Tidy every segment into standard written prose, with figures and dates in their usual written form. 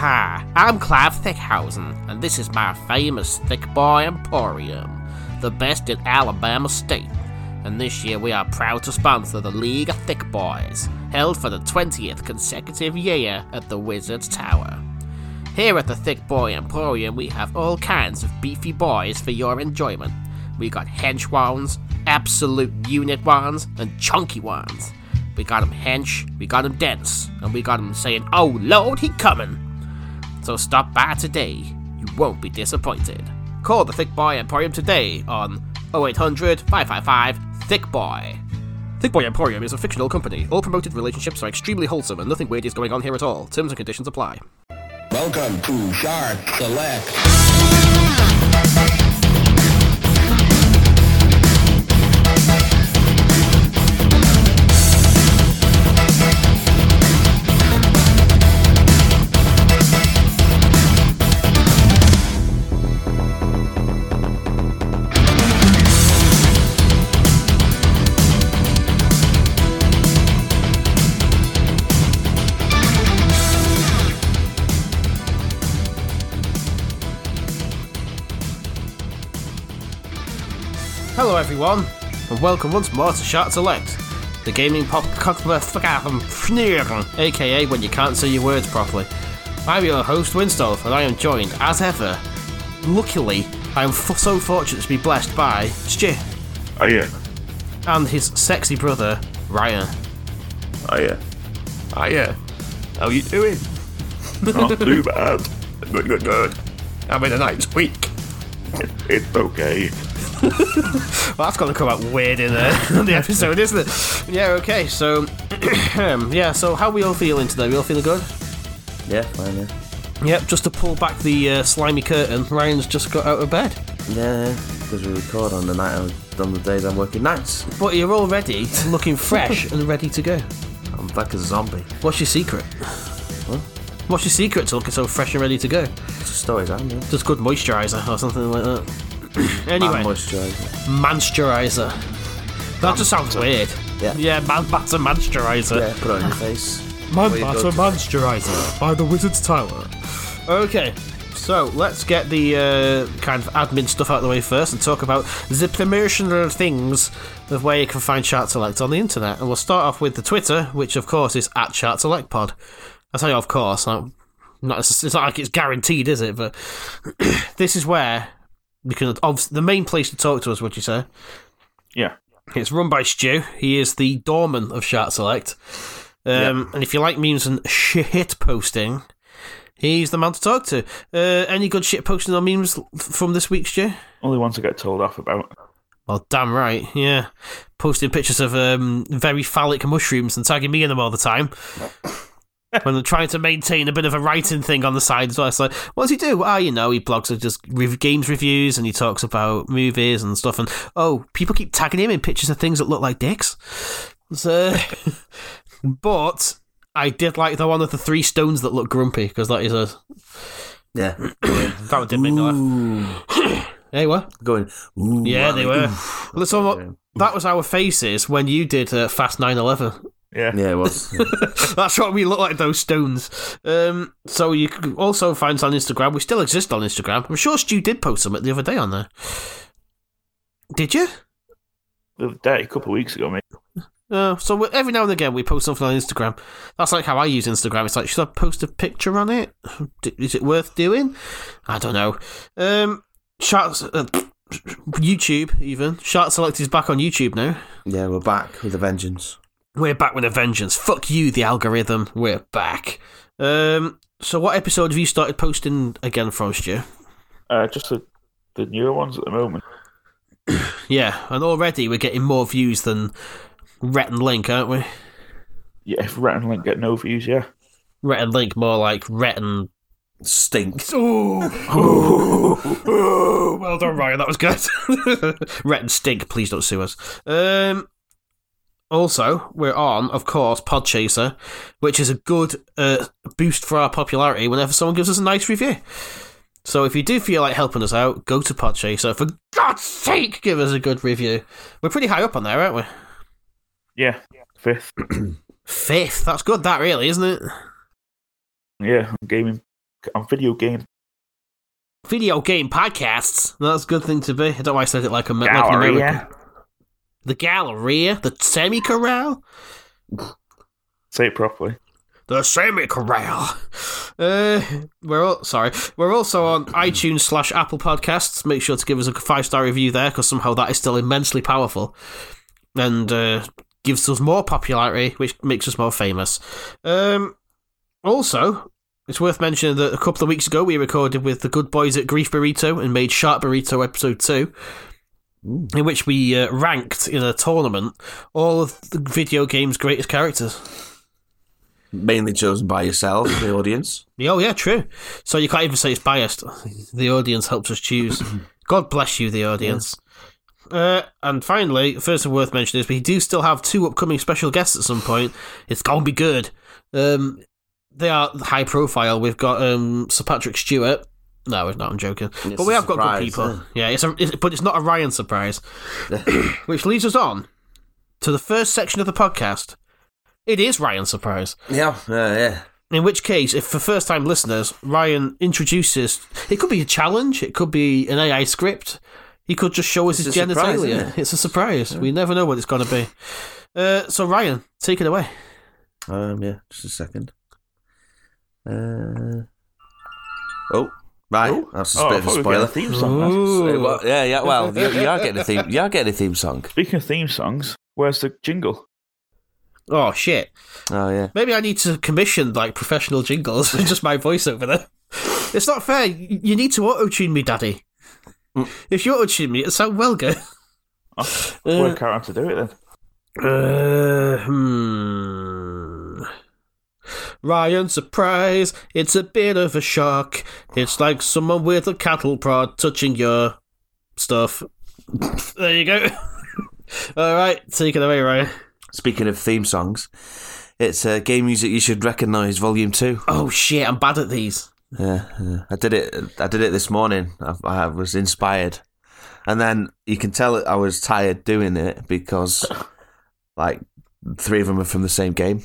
Hi, I'm Clive Thickhausen, and this is my famous Thick Boy Emporium, the best in Alabama State. And this year we are proud to sponsor the League of Thick Boys, held for the 20th consecutive year at the Wizard's Tower. Here at the Thick Boy Emporium we have all kinds of beefy boys for your enjoyment. We got hench ones, absolute unit ones, and chunky ones. We got 'em hench, we got 'em dense, and we got 'em saying, "Oh Lord, he coming!" So stop by today, you won't be disappointed. Call the Thick Boy Emporium today on 0800 555 Thick Boy. Thick Boy Emporium is a fictional company. All promoted relationships are extremely wholesome and nothing weird is going on here at all. Terms and conditions apply. Welcome to Shark Select. Hello everyone, and welcome once more to Shark Select, the gaming aka when you can't say your words properly. I'm your host Winstolf, and I am joined, as ever, luckily, I am so fortunate to be blessed by Stu. Hiya. And his sexy brother, Ryan. Hiya. Hiya. How you doing? Not too bad. Good. I'm in a nice week. It's okay. Well, that's going to come out weird in the episode, isn't it? Yeah, okay, so... so how are we all feeling today? We all feeling good? Yeah, fine, yeah. Yep, just to pull back the slimy curtain, Ryan's just got out of bed. Yeah, because we record on the days I'm working nights. But you're already looking fresh and ready to go. I'm back as a zombie. What's your secret? What? What's your secret to looking so fresh and ready to go? Just stories, I know. Just good moisturiser or something like that. Anyway, Mansturizer. That just sounds weird. Yeah, man batter Mansturizer. Yeah, put it on your face. Man batter Mansturizer by the Wizard's Tower. Okay, so let's get the kind of admin stuff out of the way first and talk about the promotional things of where you can find Shark Select on the internet. And we'll start off with the Twitter, which of course is at Shark Select Pod. I tell you, of course, it's not like it's guaranteed, is it? But this is where you can, the main place to talk to us, would you say? Yeah. It's run by Stu. He is the doorman of Shark Select. And if you like memes and shit posting, he's the man to talk to. Any good shit posting or memes from this week, Stu? Only ones I get told off about. Well, damn right, yeah. Posting pictures of very phallic mushrooms and tagging me in them all the time. When I'm trying to maintain a bit of a writing thing on the side as well. It's like, what does he do? He blogs just games reviews and he talks about movies and stuff. And, people keep tagging him in pictures of things that look like dicks. So, but I did like the one of the 3 stones that look grumpy, because that is a... Yeah. That one did make me laugh. Hey, what? Going, ooh. Yeah, they were. Ooh. That was our faces when you did Fast 9/11. Yeah, it was. That's what we look like, those stones. So you can also find us on Instagram. We still exist on Instagram. I'm sure Stu did post something the other day on there. Did you? The other day, a couple of weeks ago, mate. So every now and again we post something on Instagram. That's like how I use Instagram. It's like, should I post a picture on it? Is it worth doing? I don't know. YouTube, even. Shark Select is back on YouTube now. Yeah, we're back with a vengeance. We're back with a vengeance. Fuck you, the algorithm. We're back. So what episode have you started posting again from, Stu? Just the newer ones at the moment. Yeah, and already we're getting more views than Rhett and Link, aren't we? Yeah, if Rhett and Link get no views, yeah. Rhett and Link more like Rhett and... Stink. Oh, well done, Ryan. That was good. Rhett and Stink, please don't sue us. Also, we're on, of course, Podchaser, which is a good boost for our popularity whenever someone gives us a nice review. So if you do feel like helping us out, go to Podchaser. For God's sake, give us a good review. We're pretty high up on there, aren't we? Yeah, 5th. 5th? That's good, that really, isn't it? Yeah, gaming on video game Video game podcasts. That's a good thing to be. I don't know why I said it like an gallery. American. The Galleria? The Semi-Corral? Say it properly. The Semi-Corral. We're also on iTunes / Apple Podcasts. Make sure to give us a 5-star review there, because somehow that is still immensely powerful and gives us more popularity, which makes us more famous. Also, it's worth mentioning that a couple of weeks ago we recorded with the good boys at Grief Burrito and made Shark Burrito episode 2. In which we ranked in a tournament all of the video game's greatest characters. Mainly chosen by yourself, the audience. Oh, yeah, true. So you can't even say it's biased. The audience helps us choose. God bless you, the audience. Yes. And finally, first and worth mentioning is we do still have 2 upcoming special guests at some point. It's going to be good. They are high profile. We've got Sir Patrick Stewart. No, it's not. I'm joking. It's but we have got surprise, good people. Yeah, but it's not a Ryan surprise. Which leads us on to the first section of the podcast. It is Ryan's surprise. Yeah. In which case, if for first-time listeners, Ryan introduces... It could be a challenge. It could be an AI script. He could just show us his genitalia. It's a surprise. Yeah. We never know what it's going to be. So, Ryan, take it away. Yeah, just a second. Right, that's a bit of a spoiler. Theme song. Yeah. Well, you are getting a theme. You are getting a theme song. Speaking of theme songs, where's the jingle? Oh shit! Oh yeah. Maybe I need to commission like professional jingles with just my voice over there. It's not fair. You need to auto-tune me, Daddy. If you auto-tune me, it'll sound well good. I'll work out how to do it then. Ryan surprise, it's a bit of a shock. It's like someone with a cattle prod touching your stuff. There you go. Alright, take it away, Ryan. Speaking of theme songs, it's Game Music You Should Recognise Volume 2. Oh shit, I'm bad at these. Yeah. I did it this morning. I was inspired. And then you can tell I was tired doing it because like 3 of them are from the same game.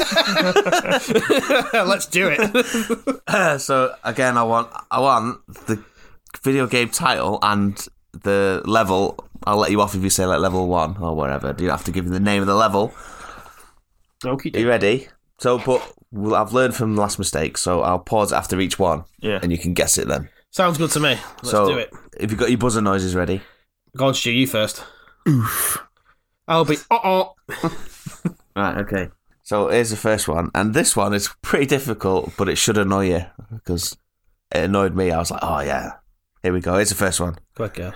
Let's do it. So again, I want the video game title and the level. I'll let you off if you say like level 1 or whatever. Do you have to give me the name of the level? Okay. Are you ready? So, but I've learned from the last mistake, so I'll pause after each one. Yeah. And you can guess it then. Sounds good to me. Let's do it. If you've got your buzzer noises ready. Go on, Stu, you first. Oof. I'll be Right, okay. So here's the first one, and this one is pretty difficult, but it should annoy you because it annoyed me. I was like, oh yeah, here we go. Here's the first one. Quick, girl.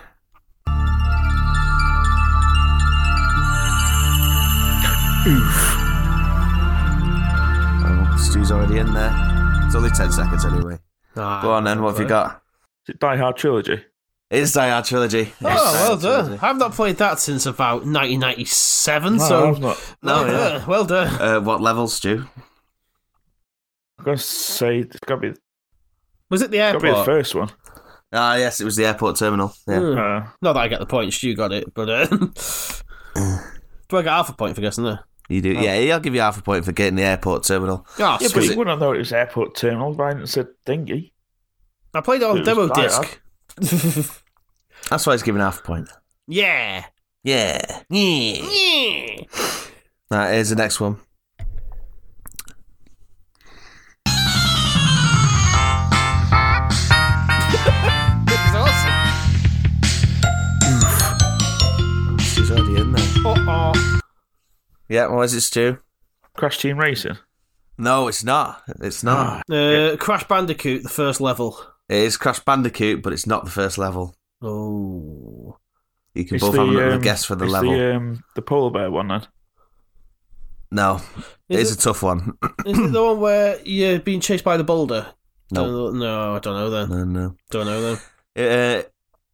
Oof. Oh, Stu's already in there. It's only 10 seconds anyway. Go on then, what have you got? Is it Die Hard Trilogy? It's Die Hard Trilogy. Oh, well done. I've not played that since about 1997, so... I've not. No, yeah. Well done. What level, Stu? I'm going to say it's got to be Was it the airport? the first one. Ah, yes, it was the airport terminal. Yeah. Not that I get the point, Stu got it, but... Do I get half a point for guessing there? You do? Yeah, I'll give you half a point for getting the airport terminal. Oh, Yeah, but sweet. you wouldn't know it was airport terminal. Ryan hadn't said dingy. I played it on It was demo Die disc. That's why he's giving half a point. Yeah. Yeah. Yeah. Right, here's the next one. This is awesome. She's already in there. Uh-oh. Yeah, what is it, Stu? Crash Team Racing. No, it's not. It's not. Crash Bandicoot, the first level. It is Crash Bandicoot, but it's not the first level. Oh. You can both have another guess for the level. The polar bear one then. No, it's a tough one. Is it the one where you're being chased by the boulder? No. No, I don't know then. No. Don't know then.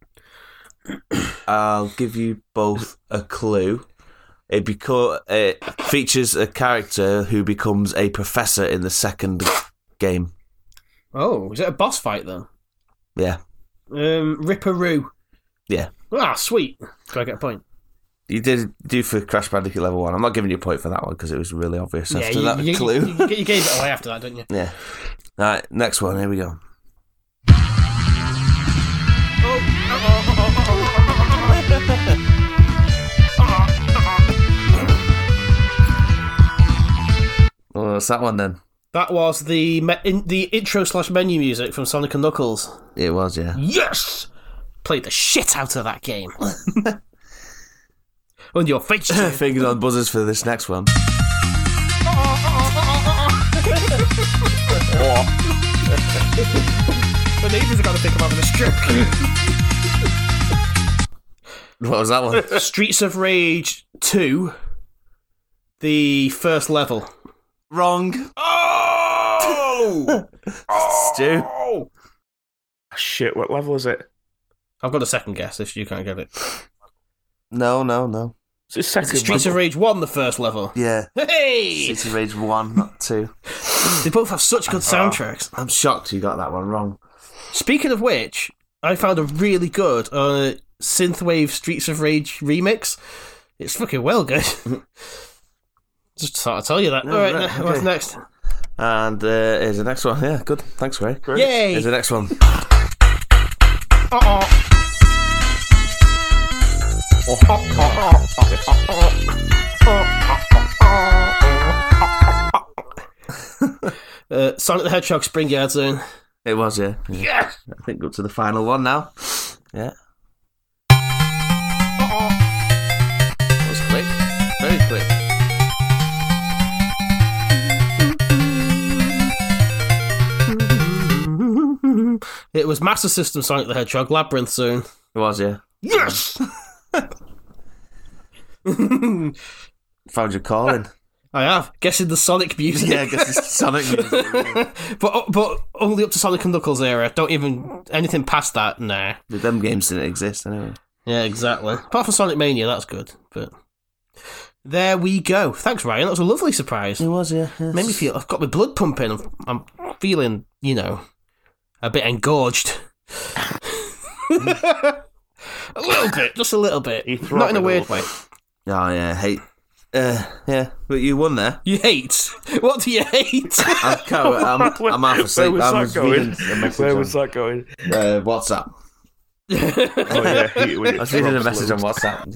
I'll give you both a clue. It features a character who becomes a professor in the second game. Oh, is it a boss fight then? Yeah. Ripperoo. Yeah. Ah, sweet. Do I get a point? You did do for Crash Bandicoot level 1. I'm not giving you a point for that one because it was really obvious after that clue. You gave it away after that, didn't you? Yeah. Right, next one. Here we go. Oh, what's that one then? That was the intro/menu music from Sonic and Knuckles. It was, yeah. Yes! Played the shit out of that game. On your face. Fingers on buzzers for this next one. The neighbours are going to think I'm having a stroke. What was that one? Streets of Rage 2, the first level. Wrong. Oh! Stu. Shit, what level is it? I've got a second guess if you can't get it. No. It's the second Streets of level. Rage 1, the first level. Yeah. Hey! City Rage 1, not 2. They both have such good soundtracks. I'm shocked you got that one wrong. Speaking of which, I found a really good synthwave Streets of Rage remix. It's fucking well good. Just thought I'd tell you that. No, Alright, right, what's okay. next? And here's the next one. Yeah, good. Thanks, Ray. Yay! Here's the next one. Sonic the Hedgehog Spring Yard Zone. It was, yeah. Yes! I think up to the final one now. Yeah. That was quick. Very quick. It was Master System Sonic the Hedgehog Labyrinth Zone. It was, yeah. Yes! Found your calling. I have. Guessing the Sonic music. Yeah, I guess it's Sonic music. but only up to Sonic and Knuckles era. Don't even... Anything past that, nah. But them games didn't exist anyway. Yeah, exactly. Apart from Sonic Mania, that's good. But there we go. Thanks, Ryan. That was a lovely surprise. It was, yeah. Made me feel... I've got my blood pumping. I'm feeling, a bit engorged. A little bit. Just a little bit. Not in a weird way. Oh, yeah, hate. Yeah, but you won there. You hate? What do you hate? I'm half asleep. Where was that going? Where was that? that going? WhatsApp. Oh yeah, I was reading a message on WhatsApp.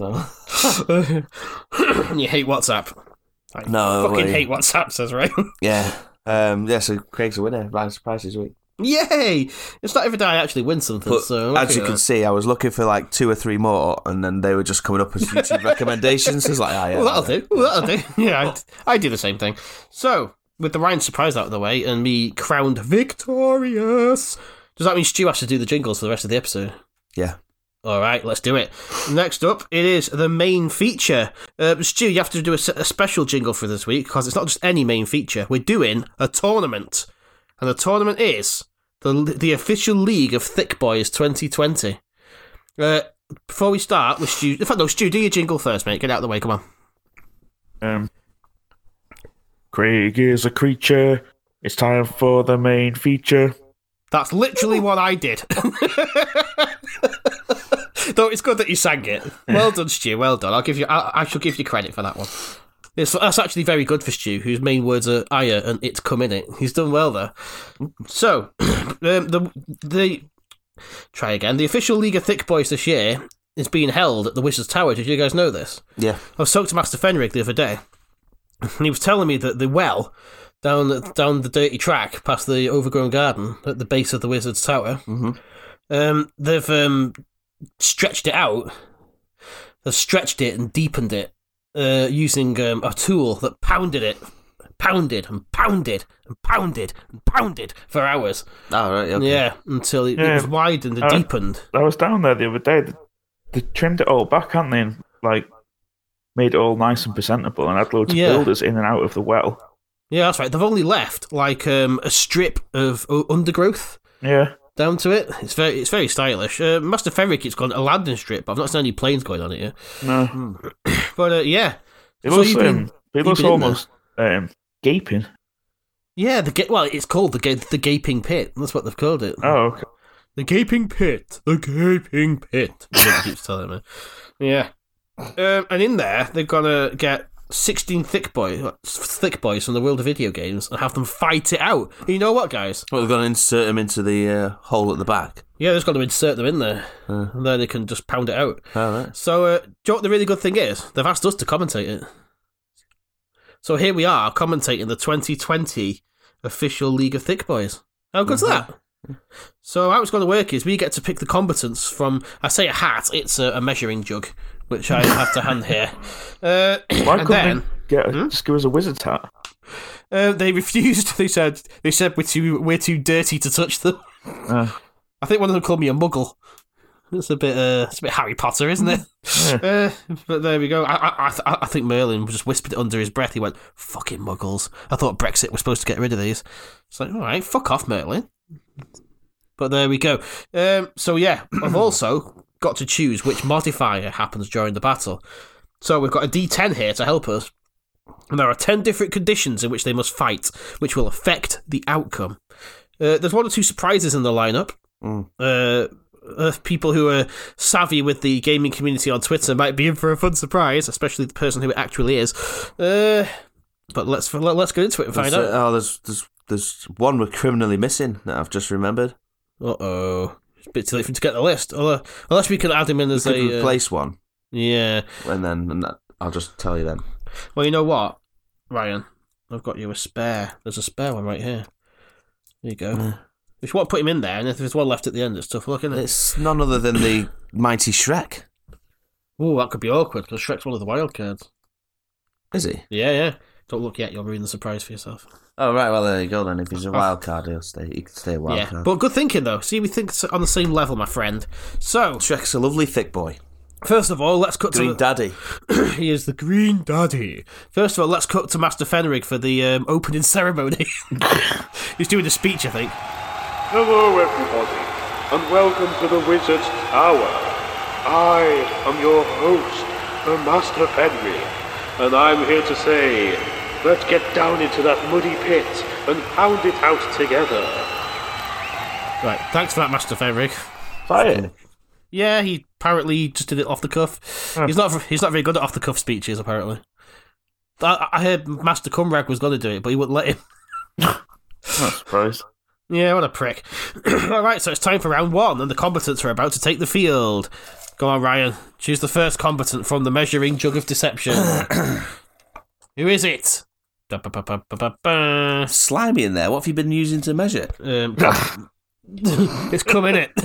So. You hate WhatsApp. I No, fucking wait. hate WhatsApp, says Ryan. Yeah. So Craig's a winner. By surprise this week. Yay! It's not every day I actually win something, But so... as you can see, I was looking for like 2 or 3 more, and then they were just coming up as YouTube recommendations. So it's like, yeah. Well, that'll do. Yeah, I do the same thing. So, with the Ryan surprise out of the way, and me crowned victorious, does that mean Stu has to do the jingles for the rest of the episode? Yeah. Alright, let's do it. Next up, it is the main feature. Stu, you have to do a special jingle for this week, because it's not just any main feature. We're doing a tournament. And the tournament is the official League of Thick Boys 2020. Before we start with Stu... In fact, no, Stu, do your jingle first, mate. Get out of the way, come on. Craig is a creature. It's time for the main feature. That's literally what I did. Though it's good that you sang it. Well done, Stu. Well done. I shall give you credit for that one. That's actually very good for Stu, whose main words are "ire" and "it's come in it." He's done well there. So, try again. The official League of Thick Boys this year is being held at the Wizard's Tower. Did you guys know this? Yeah. I was talking to Master Fenrig the other day, and he was telling me that the well down the dirty track past the overgrown garden at the base of the Wizard's Tower, they've stretched it out. They've stretched it and deepened it. Using a tool that pounded for hours. Oh, right, okay. Yeah, until it was widened and deepened. I was down there the other day. They trimmed it all back, hadn't they? And, made it all nice and presentable and had loads of builders in and out of the well. Yeah, that's right. They've only left, a strip of undergrowth. Yeah. Down to it. It's very stylish. Master Ferric, it's got a landing strip, but I've not seen any planes going on it yet. No. But, yeah. It So looks almost gaping. Yeah, it's called the Gaping Pit. That's what they've called it. Oh, okay. The Gaping Pit. The Gaping Pit. He keeps telling me. Yeah. And in there, they're going to get 16 thick boys from the world of video games and have them fight it out. And you know what, guys? Well, they're going to insert them into the hole at the back. Yeah, they're just going to insert them in there, and then they can just pound it out. All right. So, do you know what the really good thing is? They've asked us to commentate it. So here we are, commentating the 2020 official League of Thick Boys. How good's that? So how it's going to work is we get to pick the combatants from, I say a hat, it's a measuring jug, which I have to hand here. Why couldn't they just give us a wizard's hat? They refused. They said we're too dirty to touch them. I think one of them called me a muggle. It's a bit Harry Potter, isn't it? Yeah. But there we go. I think Merlin just whispered it under his breath. He went, "Fucking muggles." I thought Brexit was supposed to get rid of these. It's like, all right, fuck off, Merlin. But there we go. So yeah, I've also got to choose which modifier happens during the battle. So we've got a D10 here to help us. And there are 10 different conditions in which they must fight, which will affect the outcome. There's 1 or 2 surprises in the lineup. People who are savvy with the gaming community on Twitter might be in for a fun surprise, especially the person who it actually is. But let's get into it and find out. There's one we're criminally missing that I've just remembered. Uh-oh. It's a bit too late for him to get the list. Unless we can add him in as we could replace one. Yeah. And I'll just tell you then. Well, you know what, Ryan? I've got you a spare. There's a spare one right here. There you go. If you want to put him in there, and if there's one left at the end, it's tough luck, isn't it? It's none other than the mighty Shrek. Oh, that could be awkward, because Shrek's one of the wild cards. Is he? Yeah. Don't look yet, you'll ruin the surprise for yourself. Oh, right, well, there you go then. If he's a wild card, he can stay a wild card. But good thinking, though. See, we think on the same level, my friend. So, Shrek's a lovely thick boy. First of all, let's cut Green to... Daddy. He is the Green Daddy. First of all, let's cut to Master Fenrig for the opening ceremony. He's doing a speech, I think. Hello, everybody, and welcome to the Wizard's Tower. I am your host, the Master Fenrir, and I'm here to say, let's get down into that muddy pit and pound it out together. Right, thanks for that, Master Fenrig. Fire. Yeah, he apparently just did it off the cuff. He's not very good at off the cuff speeches, apparently. I heard Master Cumrag was going to do it, but he wouldn't let him. Not surprised. Yeah, what a prick. Alright, so it's time for round 1, and the combatants are about to take the field. Go on, Ryan. Choose the first combatant from the measuring jug of deception. Who is it? Slimy in there. What have you been using to measure? It's come in it.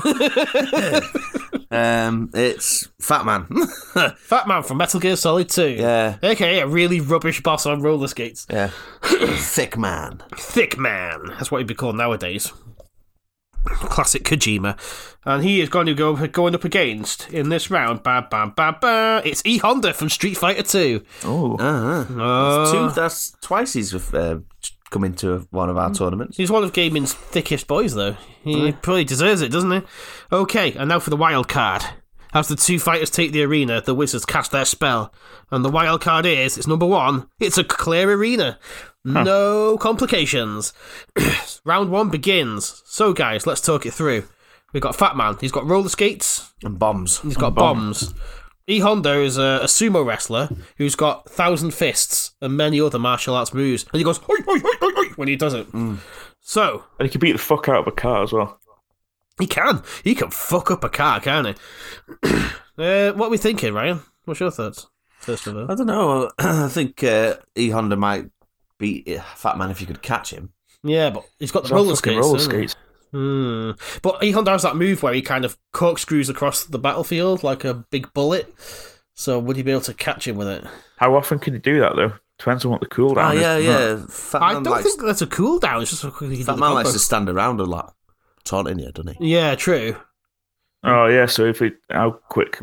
It's Fat Man. Fat Man from Metal Gear Solid 2. Yeah. Okay, a really rubbish boss on roller skates. Yeah. Thick Man. Thick Man. That's what he'd be called nowadays. Classic Kojima. And he is going to going up against, in this round, it's E Honda from Street Fighter 2. Oh. That's twice he's come into one of our tournaments. He's one of gaming's thickest boys, though. He probably deserves it, doesn't he? Okay, and now for the wild card. As the 2 fighters take the arena, the wizards cast their spell. And the wild card is, it's number 1, it's a clear arena. No complications. Round 1 begins. So, guys, let's talk it through. We've got Fat Man. He's got roller skates. And bombs. He's got bombs. E Honda is a sumo wrestler who's got 1,000 fists and many other martial arts moves. And he goes, hoi, hoi, hoi, hoi, hoi, when he does it. So... And he can beat the fuck out of a car as well. He can. He can fuck up a car, can't he? What are we thinking, Ryan? What's your thoughts? First of all. I don't know. I think E Honda might beat Fat Man if you could catch him. Yeah, but he's got the roller skates. But E Honda has that move where he kind of corkscrews across the battlefield like a big bullet. So would he be able to catch him with it? How often can he do that, though? Depends on what the cooldown is. Yeah. I don't think that's a cooldown. It's just how quickly he Fat Man likes to stand around a lot, taunting you, doesn't he? Yeah, true. Oh yeah. So how quick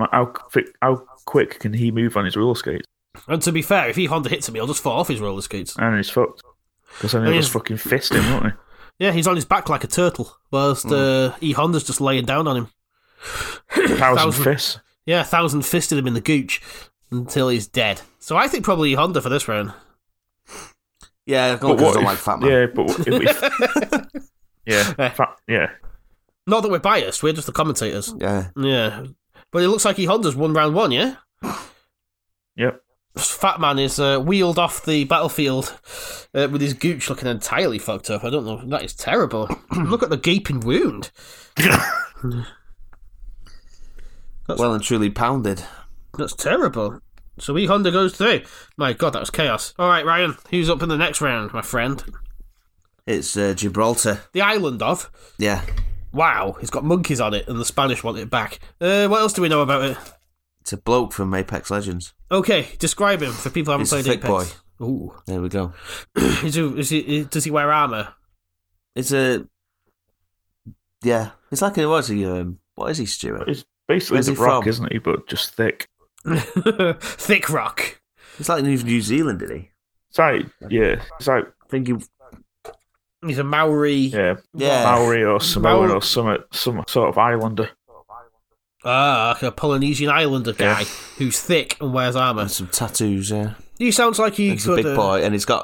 can he move on his roller skates? And to be fair, if E Honda hits him, he'll just fall off his roller skates. And he's fucked. Because then he'll just fucking fist him, won't he? Yeah, he's on his back like a turtle, whilst E Honda's just laying down on him. 1,000 fists. Yeah, 1,000 fisted him in the gooch until he's dead. So I think probably E Honda for this round. Yeah, because I don't like Fat Man. Yeah, but yeah. Not that we're biased, we're just the commentators. Yeah. Yeah. But it looks like E Honda's won round 1, yeah? Yep. Fat Man is wheeled off the battlefield with his gooch looking entirely fucked up. I don't know. That is terrible. Look at the gaping wound. Well and truly pounded. That's terrible. So E Honda goes through. My God, that was chaos. All right, Ryan, who's up in the next round, my friend? It's Gibraltar. The island of? Yeah. Wow, it's got monkeys on it, and the Spanish want it back. What else do we know about it? It's a bloke from Apex Legends. Okay, describe him for people who haven't He's played a thick Apex. boy. Ooh. There we go. Does he wear armour? It's a... Yeah. It's like, what is he, Stuart? He's basically Where's the he Rock, from? isn't he? But just thick. Thick Rock. It's like New Zealand, isn't he? It's like, yeah. It's like, I think he... He's a Maori. yeah, Yeah. Maori or Samoan or some sort of islander. Like a Polynesian Islander guy who's thick and wears armour. And some tattoos, yeah. He sounds like he He's a could... big boy, and he's got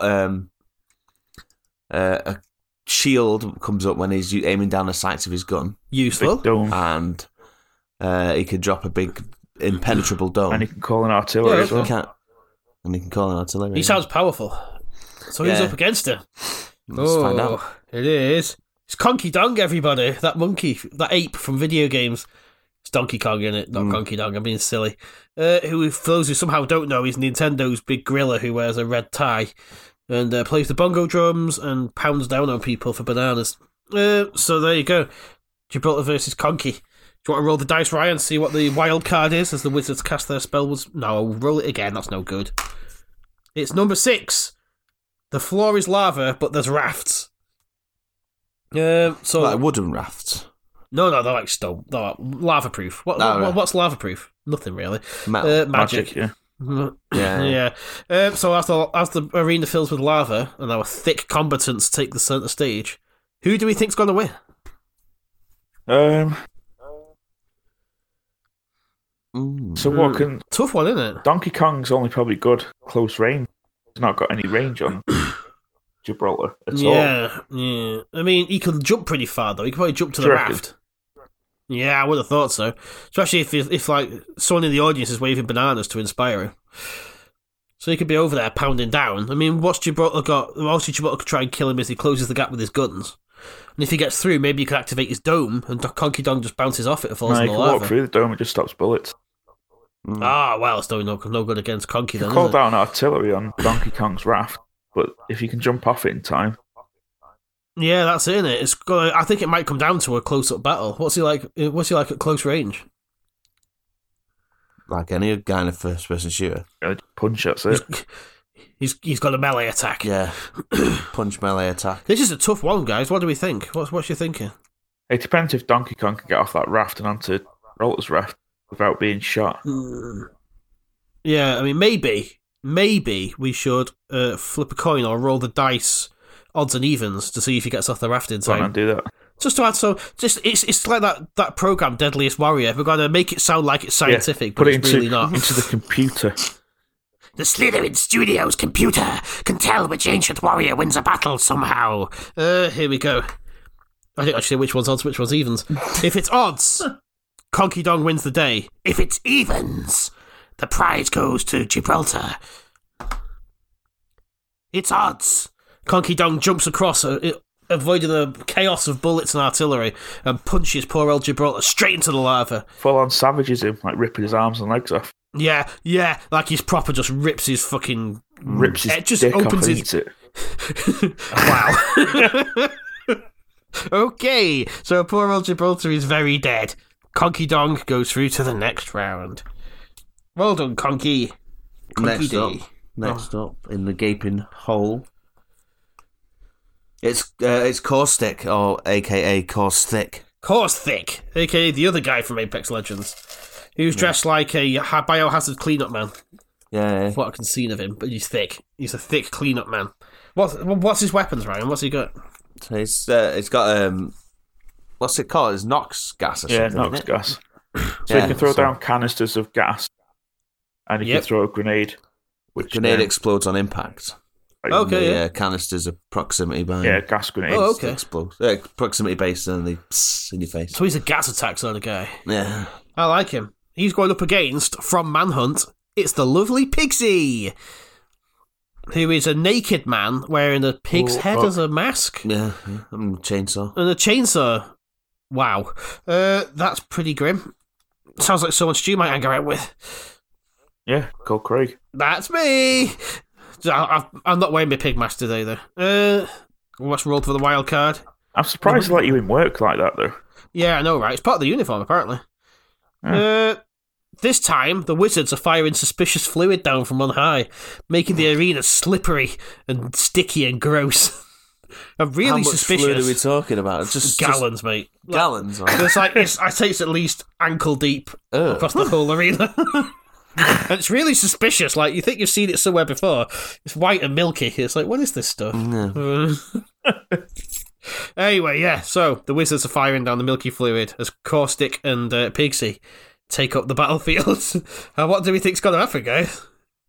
a shield comes up when he's aiming down the sights of his gun, Useful. Big dome. and he can drop a big impenetrable dome. And he can call an artillery Yeah, as well. And he can call an artillery. He sounds powerful. So who's Yeah. up against him? Let's find out. It is. It's Conky Dong, everybody. That monkey, that ape from video games. It's Donkey Kong, in it, not Conky Dong. I'm being silly. Who, for those who somehow don't know, is Nintendo's big gorilla who wears a red tie and plays the bongo drums and pounds down on people for bananas. So there you go. Gibraltar versus Conky. Do you want to roll the dice, Ryan? See what the wild card is as the Wizards cast their spell? No, roll it again. That's no good. It's number 6. The floor is lava, but there's rafts. So Like wooden rafts. no, they're like stone. They're lava proof. Right. What's lava proof? Nothing really. Metal. Magic. Yeah. Yeah. Yeah. So as the arena fills with lava and our thick combatants take the centre stage, who do we think's going to win? So what can Tough one, isn't it? Donkey Kong's only probably good close range. He's not got any range on Gibraltar at all. Yeah. I mean, he can jump pretty far though. He can probably jump to Do the you reckon? raft. Yeah, I would have thought so. Especially if like someone in the audience is waving bananas to inspire him. So he could be over there pounding down. I mean, what's Gibraltar got? Obviously, Gibraltar could try and kill him as he closes the gap with his guns. And if he gets through, maybe he could activate his dome, and Conky Dong just bounces off it and falls No, in you the can walk lava. through the dome, it just stops bullets. Ah, well, it's no good against Conky You then, call is it? down artillery on Donkey Kong's raft, but if you can jump off it in time, Yeah, that's it, innit? I think it might come down to a close-up battle. What's he like at close range? Like any kind of first-person shooter. punch, that's it. He's got a melee attack. Yeah. Punch melee attack. This is a tough one, guys. What do we think? What's your thinking? It depends if Donkey Kong can get off that raft and onto Gibraltar's raft without being shot. Yeah, I mean, maybe we should flip a coin or roll the dice, odds and evens, to see if he gets off the raft in Go on time. and do that. Just to add, it's like that program, Deadliest Warrior. We're going to make it sound like it's scientific, put but it it's into, really not. into the computer. The Slytherin Studios computer can tell which ancient warrior wins a battle somehow. Here we go. I think I should say which one's odds, which one's evens. If it's odds, Conky Dong wins the day. If it's evens, the prize goes to Gibraltar. It's odds. Conky Dong jumps across, avoiding the chaos of bullets and artillery, and punches poor old Gibraltar straight into the lava. Full on savages him, like ripping his arms and legs off. Yeah, like he's proper just rips his fucking... Rips his It just dick off opens and his- eats it. Wow. Okay, so poor old Gibraltar is very dead. Conky Dong goes through to the next round. Well done, Conky. Next D. up, in the gaping hole, it's Caustic, or AKA Caustic. Caustic, aka the other guy from Apex Legends, who's dressed like a biohazard cleanup man. Yeah, What I can see of him, but he's thick. He's a thick cleanup man. What's his weapons, Ryan? What's he got? so it's got what's it called? It's Nox gas or Yeah, something. Nox isn't it? gas. So you can throw down canisters of gas, and you Yep. can throw a grenade. Which Grenade explodes on impact. Okay, The yeah. canisters are proximity bound. Yeah, gas grenades. Oh, okay. Explode. Proximity based, and they pss in your face. So he's a gas attack sort of guy. Yeah. I like him. He's going up against, from Manhunt, It's the lovely Pixie, who is a naked man wearing a pig's head as a mask. Yeah, I'm a chainsaw. And a chainsaw. Wow. That's pretty grim. Sounds like someone Stu might hang around with. Yeah, called Craig. That's me! I'm not wearing my pig mask today, though. Let's roll for the wild card. I'm surprised they let you in work like that, though. Yeah, I know, right? It's part of the uniform, apparently. This time, the wizards are firing suspicious fluid down from on high, making the arena slippery and sticky and gross. I'm really How much suspicious. fluid are we talking about? It's just Gallons, mate. Gallons. I say it's at least ankle deep across the whole arena. And it's really suspicious. Like, you think you've seen it somewhere before. It's white and milky. It's like, what is this stuff? Anyway, yeah. So the wizards are firing down the milky fluid as Caustic and Pigsy take up the battlefield. What do we think's going to happen, guys?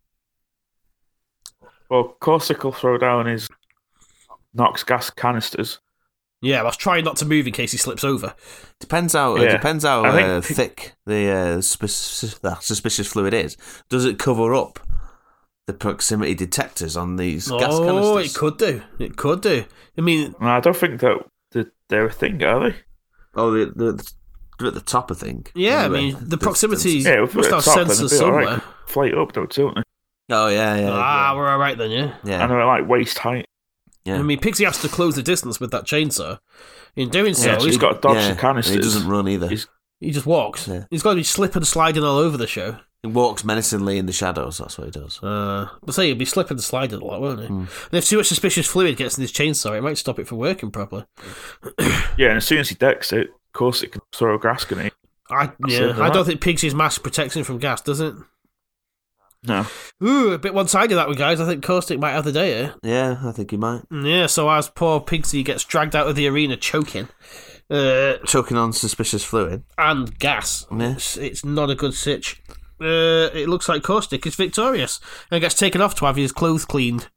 Well, Caustic will throw down his Nox gas canisters. Yeah, I was trying not to move in case he slips over. Depends how I think thick the suspicious fluid is. Does it cover up the proximity detectors on these gas canisters? Oh, it could do. It could do. I mean, I don't think that they're a thing, are they? Oh, they're at the top, I think. yeah, Anyway, I mean, the proximity Yeah, if must we're have at the top, then sensors they'll be somewhere. alright. Inflate up, don't they? Oh, yeah. We're all right then, yeah. Yeah. And they're like waist height. Yeah. I mean, Pixie has to close the distance with that chainsaw. In doing so, Yeah, so he's got to dodge the canisters. And he doesn't run either. he just walks. Yeah. He's got to be slipping and sliding all over the show. He walks menacingly in the shadows, that's what he does. But say he'll be slipping and sliding a lot, won't he? And if too much suspicious fluid gets in his chainsaw, it might stop it from working properly. Yeah, and as soon as he decks it, of course it can throw a grass grenade. I don't think Pixie's mask protects him from gas, does it? No. Ooh, a bit one-sided that one, guys. I think Caustic might have the day here. Yeah, I think he might. Yeah, so as poor Pixie gets dragged out of the arena choking, Choking on suspicious fluid. and gas, Yeah. it's not a good sitch. It looks like Caustic is victorious and gets taken off to have his clothes cleaned.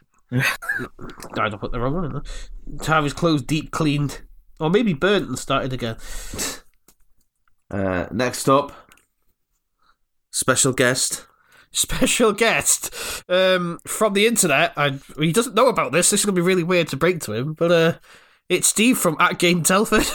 I put the wrong one in there. To have his clothes deep cleaned. Or maybe burnt and started again. Next up, special guest. Special guest from the internet. He doesn't know about this. This is going to be really weird to break to him. But it's Steve from @Game Telford.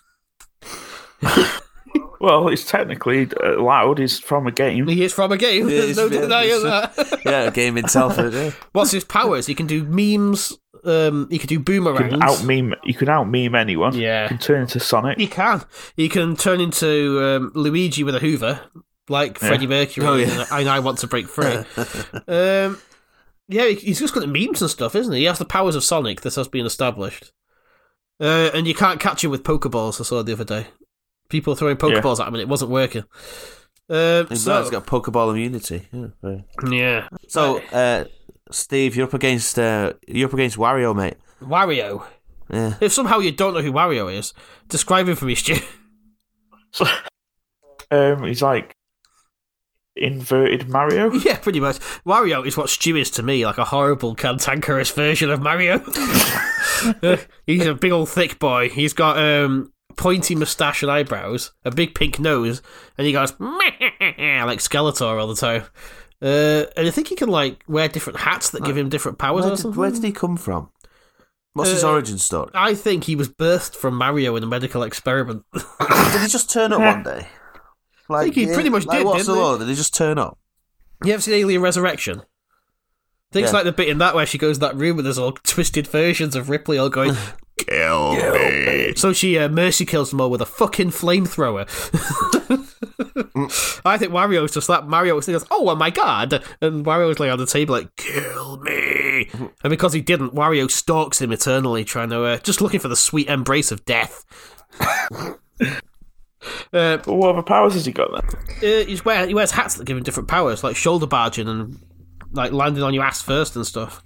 Well, it's technically allowed. He's from a game. He is from a game. There's no denying that. Yeah, a game in Telford. Yeah. What's his powers? He can do memes. He can do boomerangs. You can out meme anyone. Yeah. You can turn into Sonic. He can. He can turn into Luigi with a Hoover, like Freddie Mercury. Oh, yeah. And I want to break free. Yeah, he's just got the memes and stuff, isn't he? He has the powers of Sonic. This has been established. And you can't catch him with Pokeballs. I saw the other day. People throwing Pokeballs at him and it wasn't working. He's got Pokeball immunity. Yeah. So, Steve, you're up against Wario, mate. Wario. Yeah. If somehow you don't know who Wario is, describe him for me, Stu. So, he's like inverted Mario. Yeah, pretty much. Wario is what Stu is to me, like a horrible, cantankerous version of Mario. He's a big old thick boy. He's got pointy moustache and eyebrows, a big pink nose, and he goes like Skeletor all the time. And I think he can like wear different hats that give him different powers or something. Where did he come from? What's his origin story? I think he was birthed from Mario in a medical experiment. Did he just turn up one day? Like, I think he pretty much did, What's the didn't he? law? Did he just turn up? You ever seen Alien Resurrection? Things Yeah. like the bit in that where she goes in that room and there's all twisted versions of Ripley all going, kill me. So she mercy kills them all with a fucking flamethrower. I think Wario's just that. Mario goes, oh my god. And Wario's like on the table like, kill me. And because he didn't, Wario stalks him eternally, trying to, just looking for the sweet embrace of death. But what other powers has he got then? He wears hats that give him different powers, like shoulder barging and like landing on your ass first and stuff.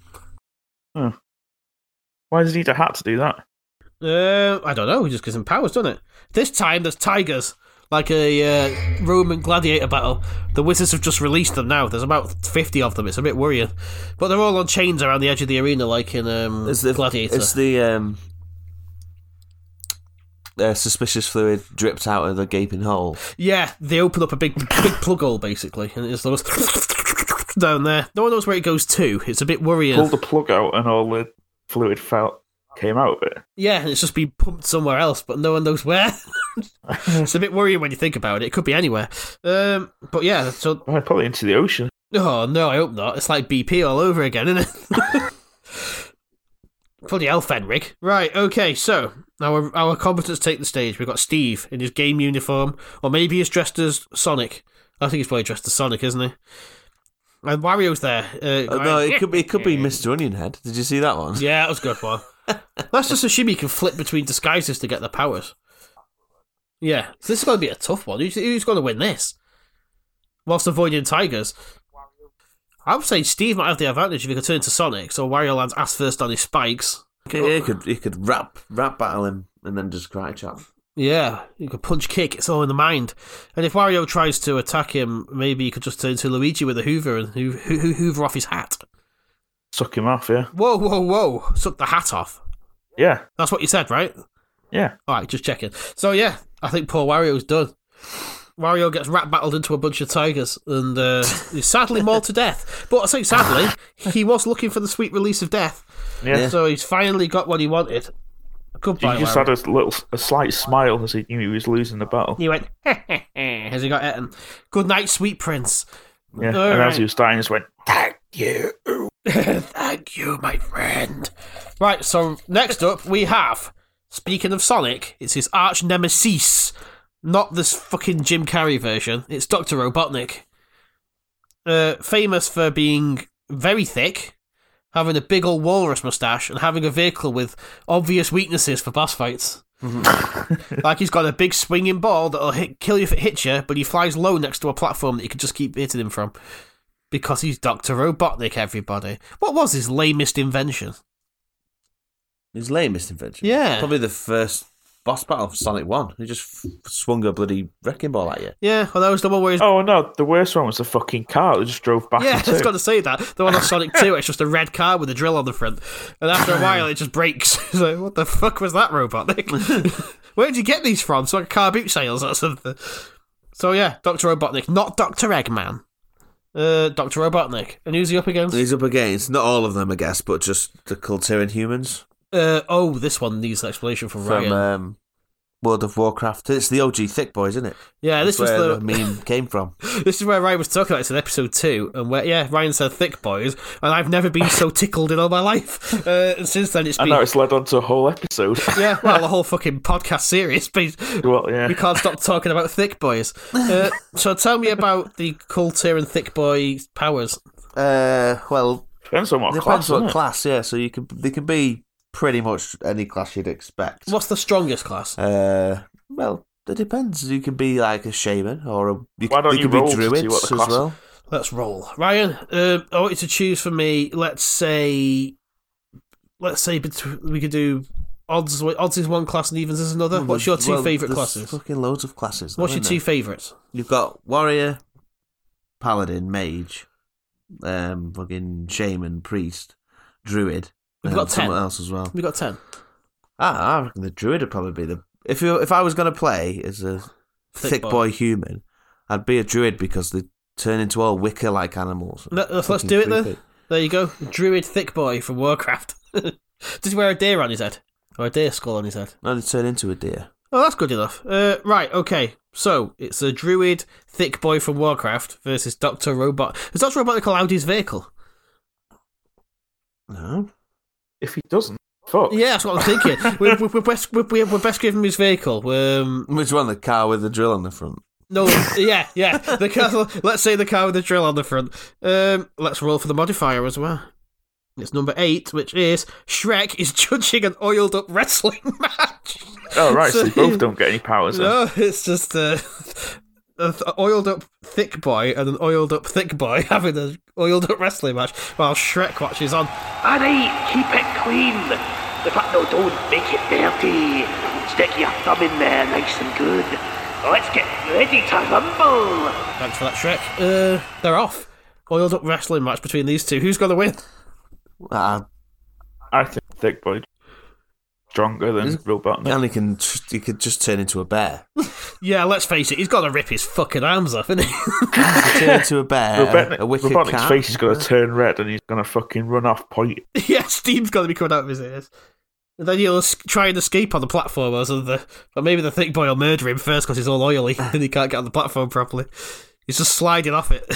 Why does he need a hat to do that? I don't know. He just gives him powers, doesn't it? This time there's tigers, like a Roman gladiator battle. The wizards have just released them now. There's about 50 of them. It's a bit worrying, but they're all on chains around the edge of the arena, like in Gladiator. It's the suspicious fluid dripped out of the gaping hole. Yeah, they open up a big plug hole, basically, and it just goes down there. No one knows where it goes to. It's a bit worrying. Pulled the plug out and all the fluid came out of it. Yeah, and it's just been pumped somewhere else, but no one knows where. It's a bit worrying when you think about it. It could be anywhere. But yeah, so... Probably into the ocean. Oh, no, I hope not. It's like BP all over again, isn't it? Bloody hell, Fenrig. Right, okay, so our combatants take the stage. We've got Steve in his game uniform, or maybe he's dressed as Sonic. I think he's probably dressed as Sonic, isn't he? And Wario's there. No, it could be Mr. Onionhead. Did you see that one? Yeah, that was a good one. Let's just assume he can flip between disguises to get the powers. Yeah, so this is going to be a tough one. Who's going to win this? Whilst avoiding tigers. I would say Steve might have the advantage if he could turn into Sonic, so Wario lands ass first on his spikes. He could rap battle him and then just karate chop. Yeah, you could punch kick, it's all in the mind. And if Wario tries to attack him, maybe he could just turn to Luigi with a Hoover and hoover off his hat. Suck him off, yeah. Whoa. Suck the hat off. Yeah. That's what you said, right? Yeah. Alright, just checking. So yeah, I think poor Wario's done. Wario gets rat battled into a bunch of tigers and he's sadly mauled to death. But I say sadly, he was looking for the sweet release of death. Yeah. So he's finally got what he wanted. Goodbye, he just Wario. had a slight smile as he knew he was losing the battle. He went, as he got eaten. Good night, sweet prince. Yeah, and as he was dying, he just went, thank you. Thank you, my friend. Right, so next up we have, speaking of Sonic, it's his arch nemesis. Not this fucking Jim Carrey version. It's Dr. Robotnik. Famous for being very thick, having a big old walrus moustache, and having a vehicle with obvious weaknesses for boss fights. Like he's got a big swinging ball that'll kill you if it hits you, but he flies low next to a platform that you can just keep hitting him from. Because he's Dr. Robotnik, everybody. What was his lamest invention? His lamest invention? Yeah. Probably the first boss battle for Sonic 1. He just swung a bloody wrecking ball at you. Yeah, well, that was the one where he's... Oh, no, the worst one was the fucking car that just drove back Yeah, I into. was going to say that. The one on Sonic 2, it's just a red car with a drill on the front. And after a while, it just breaks. It's like, what the fuck was that, Robotnik? Where did you get these from? It's like car boot sales or something. So yeah, Dr. Robotnik, not Dr. Eggman. Dr. Robotnik. And who's he up against? He's up against, not all of them, I guess, but just the Kultiran humans. This one needs an explanation from Ryan. From World of Warcraft. It's the OG Thick Boys, isn't it? Yeah, this was where the meme came from. This is where Ryan was talking about it in episode 2, and where Ryan said Thick Boys, and I've never been so tickled in all my life. And since then, it's been... I know it's led on to a whole episode. Yeah, well, the whole fucking podcast series. Well, yeah. We can't stop talking about Thick Boys. So tell me about the Kultiran Thick Boy powers. Well, Depends on what depends class, what doesn't it? class, yeah. So they can be pretty much any class you'd expect. What's the strongest class? Well, it depends. You can be like a shaman, or Why don't you you could roll be to see druids what the as class well. Let's roll. Ryan, I want you to choose for me, let's say we could do odds. Odds is one class and evens is another. What's your two favourite there's classes? Fucking loads of classes. What's your two favourites? You've got warrior, paladin, mage, fucking shaman, priest, druid. We've got 10. Someone else as well. We've got 10. I reckon the druid would probably be the... If I was going to play as a thick boy human, I'd be a druid because they turn into all wicker-like animals. Let's do it then. There you go. Druid Thick Boy from Warcraft. Does he wear a deer on his head? Or a deer skull on his head? No, they turn into a deer. Oh, that's good enough. Right, okay. So, it's a Druid Thick Boy from Warcraft versus Dr. Robot. Is Dr. Robotnik allowed his vehicle? No. If he doesn't, fuck. Yeah, that's what I'm thinking. we're best give him his vehicle. Which one? The car with the drill on the front? No, yeah. The car. Let's say the car with the drill on the front. Let's roll for the modifier as well. It's number 8, which is Shrek is judging an oiled up wrestling match. Oh, right, so they both don't get any powers then. No, it's just an oiled up thick boy and an oiled up thick boy having an oiled up wrestling match while Shrek watches on. Alright, keep it clean. No, don't make it dirty. Stick your thumb in there nice and good. Let's get ready to rumble. Thanks for that, Shrek. They're off. Oiled up wrestling match between these two. Who's going to win? I think Thick Boy. stronger than Robotnik. And he could just turn into a bear. Yeah, let's face it, he's got to rip his fucking arms off, isn't he? Turn into a bear, a wicked Robotnik's cat. face is going to turn red and he's going to fucking run off point. Yeah, steam's got to be coming out of his ears. And then he'll try and escape on the platform, but maybe the thick boy will murder him first because he's all oily and he can't get on the platform properly. He's just sliding off it.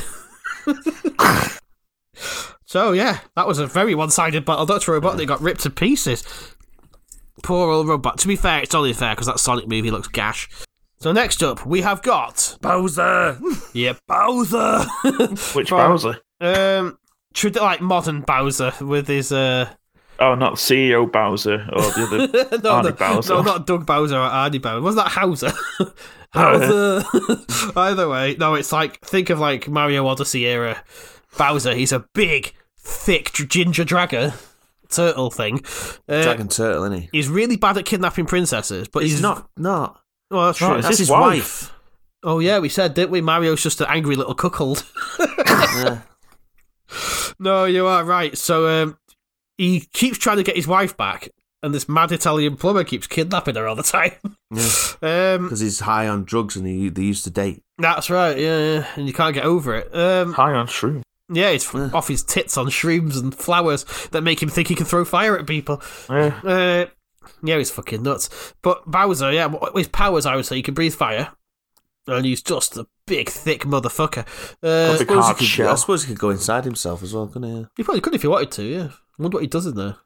So, yeah, that was a very one-sided battle. Dr. Robotnik got ripped to pieces. Poor old Robot. To be fair, it's only fair because that Sonic movie looks gash. So next up, we have got... Bowser! Yeah, Bowser! Which Bowser? Like modern Bowser with his... Oh, not CEO Bowser or the other Arnie Bowser. No, not Doug Bowser or Arnie Bowser. Wasn't that Hauser? Hauser! Either way, no, it's like, think of like Mario Odyssey era Bowser. He's a big, thick ginger dragon turtle thing. Dragon turtle, isn't he? He's really bad at kidnapping princesses, but he's not. Oh, that's true. No, That's his wife. Oh, yeah, we said, didn't we? Mario's just an angry little cuckold. Yeah. No, you are right. So, he keeps trying to get his wife back, and this mad Italian plumber keeps kidnapping her all the time. Because he's high on drugs and they used to date. That's right, yeah, and you can't get over it. High on shroom. Yeah, it's off his tits on shrooms and flowers that make him think he can throw fire at people. Yeah. Yeah, he's fucking nuts. But Bowser, yeah, his powers, I would say, he can breathe fire. And he's just a big, thick motherfucker. I suppose he could go inside himself as well, couldn't he? He probably could if he wanted to, yeah. I wonder what he does in there.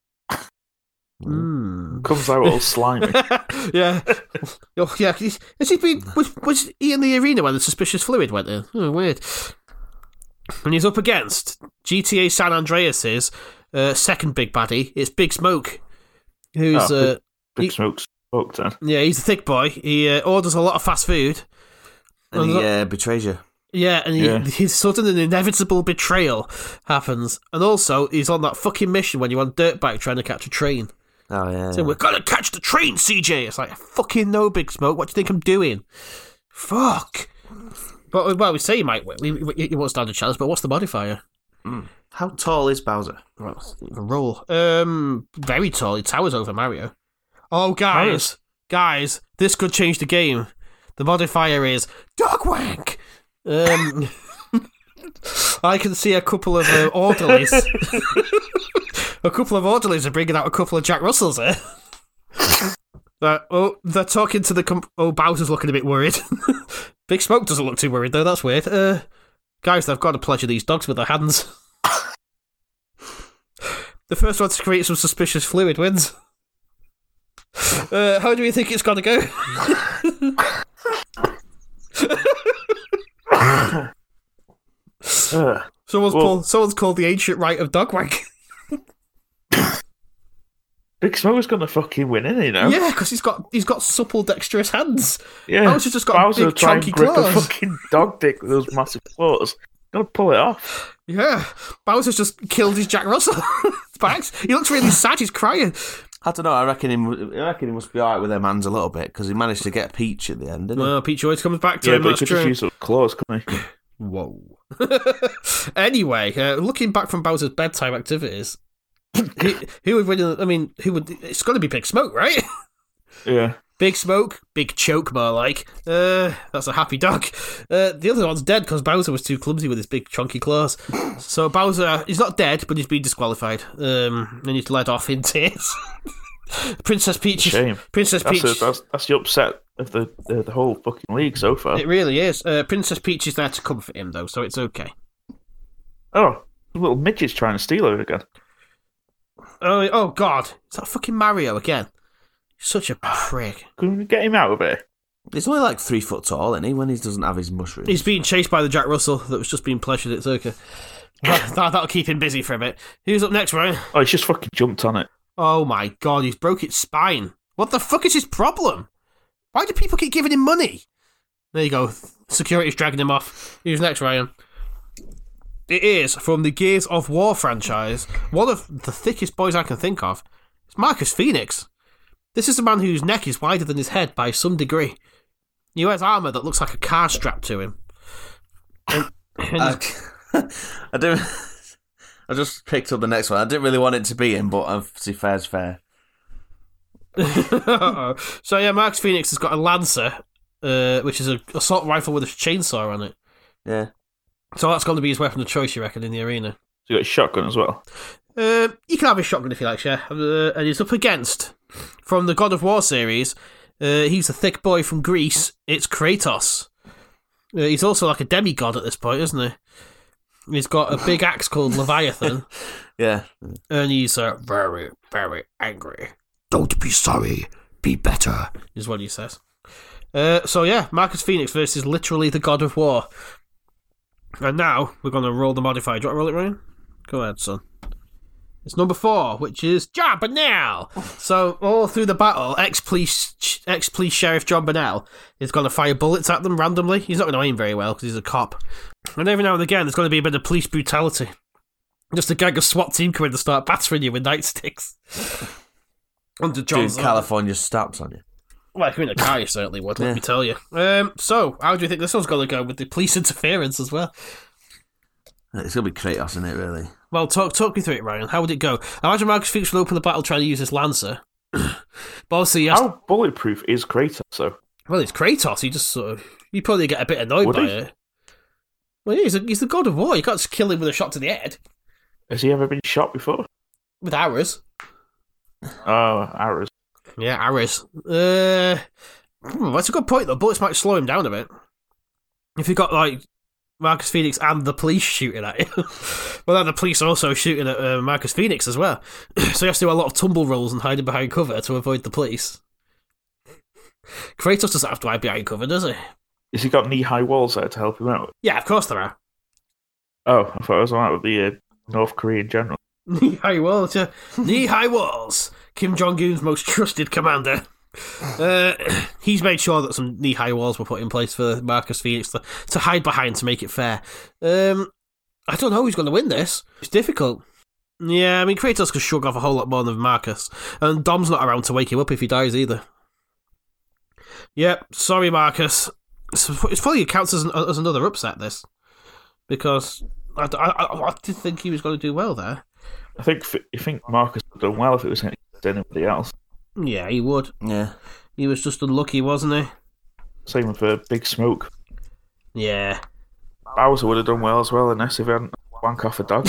Comes out all slimy. Yeah. Oh, yeah. Has he been... Was he in the arena when the suspicious fluid went in? Oh, weird. And he's up against GTA San Andreas's second big baddie. It's Big Smoke. Who's... Big Smoke's fucked then. Yeah, he's a thick boy. He orders a lot of fast food. And he betrays you. Yeah, and he's sudden an inevitable betrayal happens. And also, he's on that fucking mission when you're on dirt bike trying to catch a train. Oh, yeah. So we're gonna catch the train, CJ! It's like, I fucking know, Big Smoke. What do you think I'm doing? Fuck. But, well, we say he might win. He won't stand a chance, but what's the modifier? How tall is Bowser? Well, roll. Very tall. He towers over Mario. Oh, guys, this could change the game. The modifier is dog wank. I can see a couple of orderlies. A couple of orderlies are bringing out a couple of Jack Russells here. They're talking to the... Bowser's looking a bit worried. Big Smoke doesn't look too worried, though. That's weird. Guys, they've got to pleasure these dogs with their hands. The first one to create some suspicious fluid wins. How do you think it's going to go? Someone's called the ancient rite of dog wank. Big Smoke's gonna fucking win, isn't he? Now? Yeah, because he's got supple, dexterous hands. Yeah, Bowser's just got Bowser big, chunky grip claws. a fucking dog dick with those massive claws. Gonna pull it off. Yeah, Bowser's just killed his Jack Russell. He looks really sad. He's crying. I don't know. I reckon he must be alright with them hands a little bit because he managed to get Peach at the end, didn't he? Well, Peach always comes back to him. But That's he could true. just use those claws, couldn't he? Whoa. Anyway, looking back from Bowser's bedtime activities, who would win? I mean, who would? It's got to be Big Smoke, right? Yeah. Big Smoke, Big Choke, more like. That's a happy dog. The other one's dead because Bowser was too clumsy with his big chunky claws. So Bowser, he's not dead, but he's been disqualified. And he's led off in tears. Princess Peach. Shame. Princess Peach. That's the upset of the whole fucking league so far. It really is. Princess Peach is there to comfort him, though, so it's okay. Oh, the little midget's trying to steal her again. Oh God! Is that fucking Mario again? Such a prick. Couldn't we get him out of it? He's only like 3 foot tall, isn't he, when he doesn't have his mushrooms? He's being chased by the Jack Russell that was just being pleasured. It's okay. That'll keep him busy for a bit. Who's up next, Ryan? Oh, he's just fucking jumped on it. Oh my God, he's broke its spine. What the fuck is his problem? Why do people keep giving him money? There you go. Security's dragging him off. Who's next, Ryan? It is from the Gears of War franchise. One of the thickest boys I can think of. It's Marcus Phoenix. This is a man whose neck is wider than his head by some degree. He wears armour that looks like a car strapped to him. I just picked up the next one. I didn't really want it to be him, but obviously fair's fair. So yeah, Marcus Phoenix has got a Lancer, which is a assault rifle with a chainsaw on it. Yeah. So that's going to be his weapon of choice, you reckon, in the arena? So you got a shotgun as well. You can have his shotgun if you like, yeah. And he's up against, from the God of War series, he's a thick boy from Greece. It's Kratos. He's also like a demigod at this point, isn't he? He's got a big axe called Leviathan. Yeah. And he's very, very angry. Don't be sorry, be better, is what he says. So yeah, Marcus Phoenix versus literally the God of War. And now we're going to roll the modifier. Do you want to roll it, Ryan? Go ahead, son. It's number 4, which is John Bonnell. So all through the battle, ex-police sheriff John Bonnell is going to fire bullets at them randomly. He's not going to aim very well because he's a cop. And every now and again, there's going to be a bit of police brutality. Just a gang of SWAT team come in to start battering you with nightsticks. Under John's Doing California stops on you. Well, if you're in a car, you certainly would, let me tell you. So, how do you think this one's going to go with the police interference as well? It's going to be Kratos, isn't it, really? Well, talk me through it, Ryan. How would it go? I imagine Marcus Phoenix will open the battle trying to use his Lancer. But obviously, how bulletproof is Kratos, though? Well, it's Kratos. He just sort of... You probably get a bit annoyed by it. Well, yeah, he's the God of War. You can't just kill him with a shot to the head. Has he ever been shot before? With arrows. Oh, arrows. Yeah, arrows. That's a good point, though. Bullets might slow him down a bit. If you've got, like, Marcus Phoenix and the police shooting at him. Well, then the police are also shooting at Marcus Phoenix as well. So he has to do a lot of tumble rolls and hiding behind cover to avoid the police. Kratos doesn't have to hide behind cover, does he? Has he got knee-high walls there to help him out? Yeah, of course there are. Oh, I thought it was on that with the North Korean general. Knee-high walls, yeah. Knee-high walls. Kim Jong-un's most trusted commander. He's made sure that some knee-high walls were put in place for Marcus Phoenix to hide behind to make it fair. I don't know who's going to win this. It's difficult. Yeah, I mean, Kratos could shrug off a whole lot more than Marcus. And Dom's not around to wake him up if he dies either. Yep, sorry, Marcus. It's probably counts as another upset, this. Because I did think he was going to do well there. I think Marcus would have done well if it was anybody else. Yeah, he would. Yeah. He was just unlucky, wasn't he? Same with Big Smoke. Yeah. Bowser would have done well as well, unless if he hadn't wank off a dog.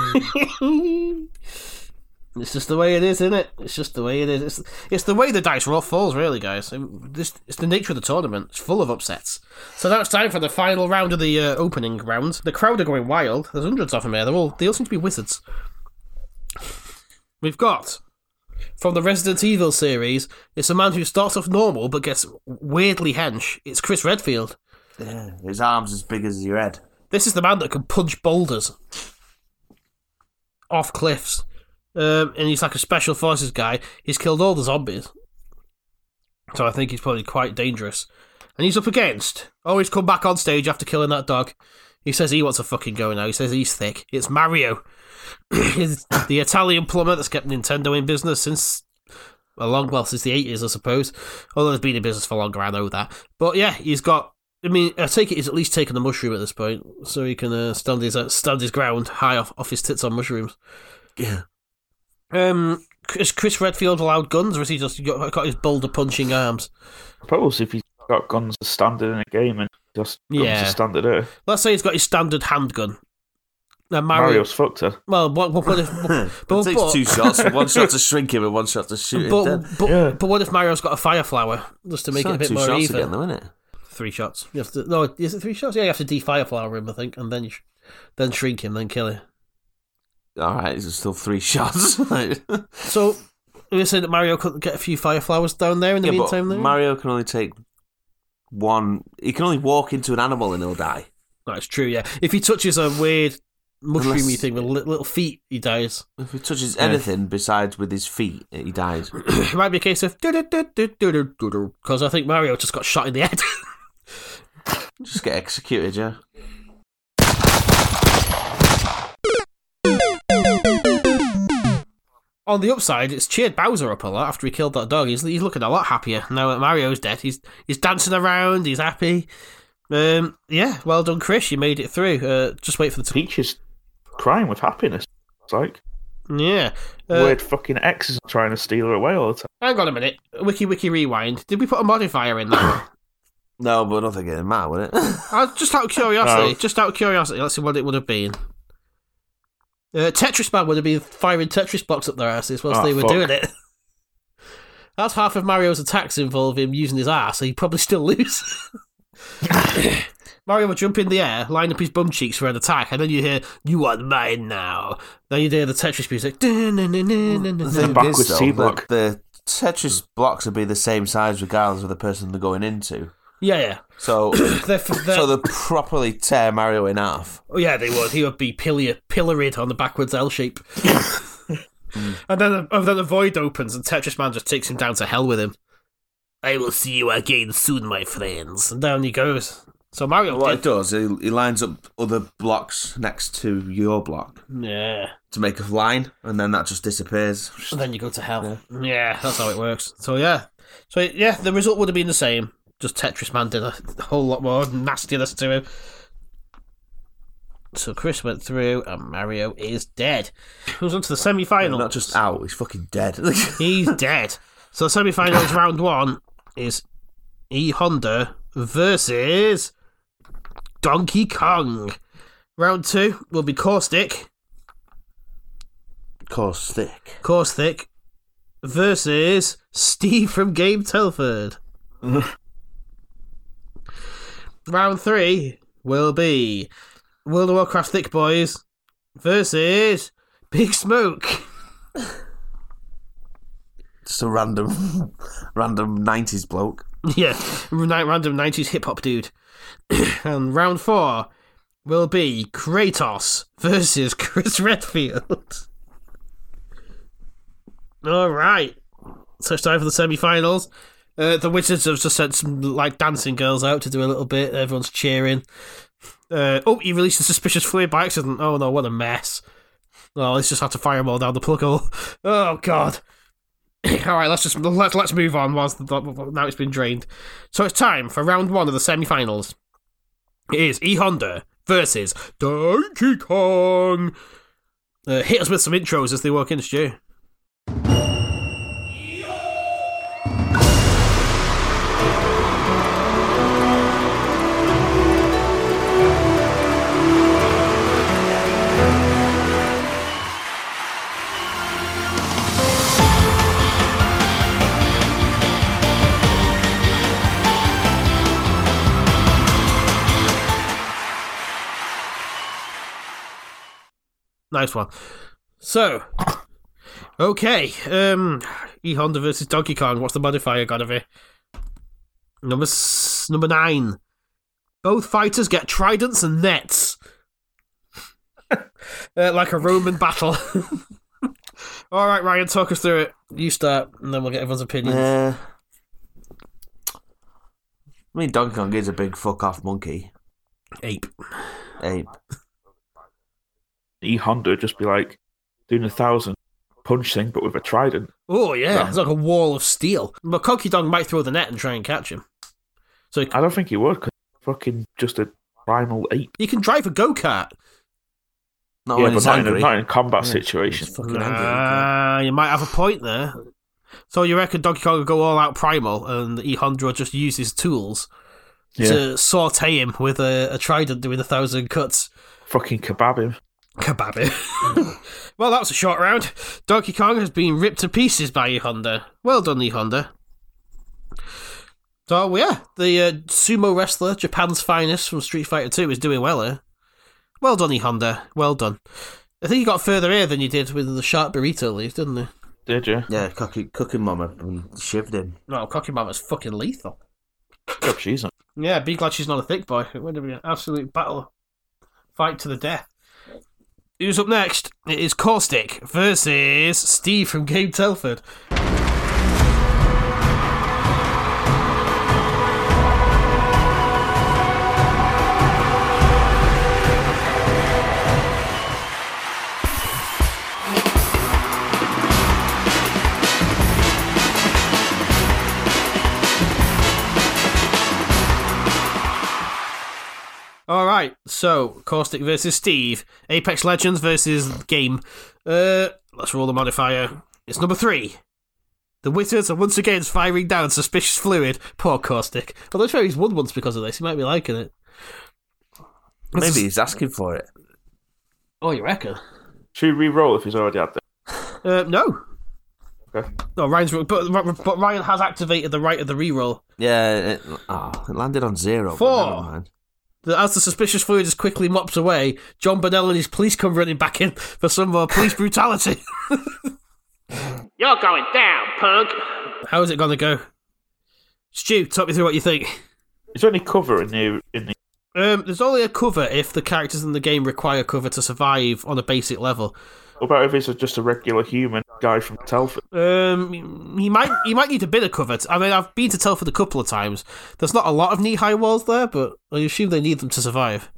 It's just the way it is, isn't it? It's just the way it is. It's the way the dice roll falls, really, guys. It's the nature of the tournament. It's full of upsets. So now it's time for the final round of the opening round. The crowd are going wild. There's hundreds of them here. They all seem to be wizards. We've got, from the Resident Evil series, it's a man who starts off normal but gets weirdly hench. It's Chris Redfield. Yeah, his arm's as big as your head. This is the man that can punch boulders off cliffs. And he's like a special forces guy. He's killed all the zombies. So I think he's probably quite dangerous. And he's up against... Oh, he's come back on stage after killing that dog. He says he wants to fucking go now. He says he's thick. It's Mario. He's the Italian plumber that's kept Nintendo in business since the 80s, I suppose. Although he's been in business for longer, I know that. But yeah, he's got... I mean, I take it he's at least taken the mushroom at this point, so he can stand his ground high off his tits on mushrooms. Yeah. Is Chris Redfield allowed guns, or has he just got his boulder punching arms? I suppose if he's got guns as standard in a game and just guns as standard here. Let's say he's got his standard handgun. Mario's fucked her. Well, what if... It takes 2 shots. One shot to shrink him and 1 shot to shoot him dead. But what if Mario's got a fire flower, just to make it a bit more even? 2 shots again, though, isn't it? 3 shots. You have to... No, is it 3 shots? Yeah, you have to defire flower him, I think, and then shrink him, then kill him. Alright, it's still 3 shots. So, you're saying that Mario couldn't get a few fire flowers down there in the meantime? Then Mario can only take 1. He can only walk into an animal and he'll die. That's true, yeah. If he touches a weird mushroomy thing with little feet, he dies. If he touches anything besides with his feet, he dies. It might be a case of... Because I think Mario just got shot in the head. Just get executed, yeah. On the upside, it's cheered Bowser up a lot after he killed that dog. He's looking a lot happier now that Mario's dead. He's dancing around. He's happy. Yeah, well done, Chris. You made it through. Just wait for the... Peach is crying with happiness. It's like... Yeah. Weird fucking X's are trying to steal her away all the time. Hang on a minute. Wiki rewind. Did we put a modifier in that one? No, but I don't think it'd matter, would it? Just out of curiosity, let's see what it would have been. Tetris Man would have been firing Tetris blocks up their asses whilst they were doing it. That's half of Mario's attacks involve him using his ass, so he'd probably still lose. Mario would jump in the air, line up his bum cheeks for an attack, and then you hear, "You are mine now." Then you hear the Tetris music. The backwards C-block. The Tetris blocks would be the same size regardless of the person they're going into. Yeah. So, so they properly tear Mario in half. Oh yeah, they would. He would be pilloried on the backwards L shape. And then the void opens and Tetris Man just takes him down to hell with him. I will see you again soon, my friends. And down he goes. So Mario... What it does, he lines up other blocks next to your block. Yeah. To make a line, and then that just disappears. And then you go to hell. Yeah, that's how it works. So yeah, the result would have been the same. Just Tetris Man did a whole lot more nastiness to him. So Chris went through, and Mario is dead. Who's on to the semi-final? Not just out, he's fucking dead. He's dead. So the semi-finals round 1 is E Honda versus Donkey Kong. Round 2 will be Caustic versus Steve from Game Telford. Round 3 will be World of Warcraft Thick Boys versus Big Smoke. Just a random 90s bloke. Yeah, random 90s hip hop dude. And round 4 will be Kratos versus Chris Redfield. Alright. So it's time for the semi-finals. The Wizards have just sent some dancing girls out to do a little bit. Everyone's cheering. He released a suspicious flare by accident. Oh no, what a mess. Oh, let's just have to fire them all down the plug hole. Oh god. Alright, let's move on now it's been drained. So it's time for round 1 of the semi-finals. It is E Honda versus Donkey Kong. Hit us with some intros as they walk in, Stu. Nice one. So, okay. E Honda versus Donkey Kong. What's the modifier gotta be? Number 9. Both fighters get tridents and nets. Like a Roman battle. Alright, Ryan, talk us through it. You start, and then we'll get everyone's opinions. I mean, Donkey Kong is a big fuck-off monkey. Ape. E Honda just be like doing 1,000 punch thing, but with a trident. Oh yeah, it's like a wall of steel. But Donkey Kong might throw the net and try and catch him. So I don't think he would, because fucking just a primal ape. You can drive a go-kart. Not when but he's not angry. in a combat situation. He's fucking angry. You might have a point there. So you reckon Donkey Kong will go all out primal, and E Honda will just use his tools to saute him with a trident doing 1,000 cuts. Fucking kebab him. Well, that was a short round. Donkey Kong has been ripped to pieces by E Honda. Well done, E Honda. So yeah, the sumo wrestler, Japan's finest from Street Fighter 2, is doing well here. Well done, E Honda. Well done. I think you got further here than you did with the sharp burrito leaf, didn't you? Did you? Yeah, Cooking Mama shivved him. No, Cookie Mama's fucking lethal. Yep, she's not. Yeah, be glad she's not a thick boy. It would have been an absolute battle. Fight to the death. Who's up next? It is Caustic versus Steve from Game Telford. Alright, so Caustic versus Steve. Apex Legends versus Game. Let's roll the modifier. It's number 3. The Wizards are once again firing down suspicious fluid. Poor Caustic. Although I'm sure he's won once because of this. He might be liking it. Maybe he's asking for it. Oh, you reckon? Should we re-roll if he's already had that? No. Okay. No, but Ryan has activated the right of the reroll. Yeah, it landed on 0. 4. But never mind. As the suspicious fluid is quickly mopped away, John Bonnell and his police come running back in for some more police brutality. You're going down, punk. How is it going to go? Stu, talk me through what you think. Is there any cover in the? There's only a cover if the characters in the game require cover to survive on a basic level. What about if he's just a regular human guy from Telford? He might need a bit of cover. I mean, I've been to Telford a couple of times. There's not a lot of knee-high walls there, but I assume they need them to survive.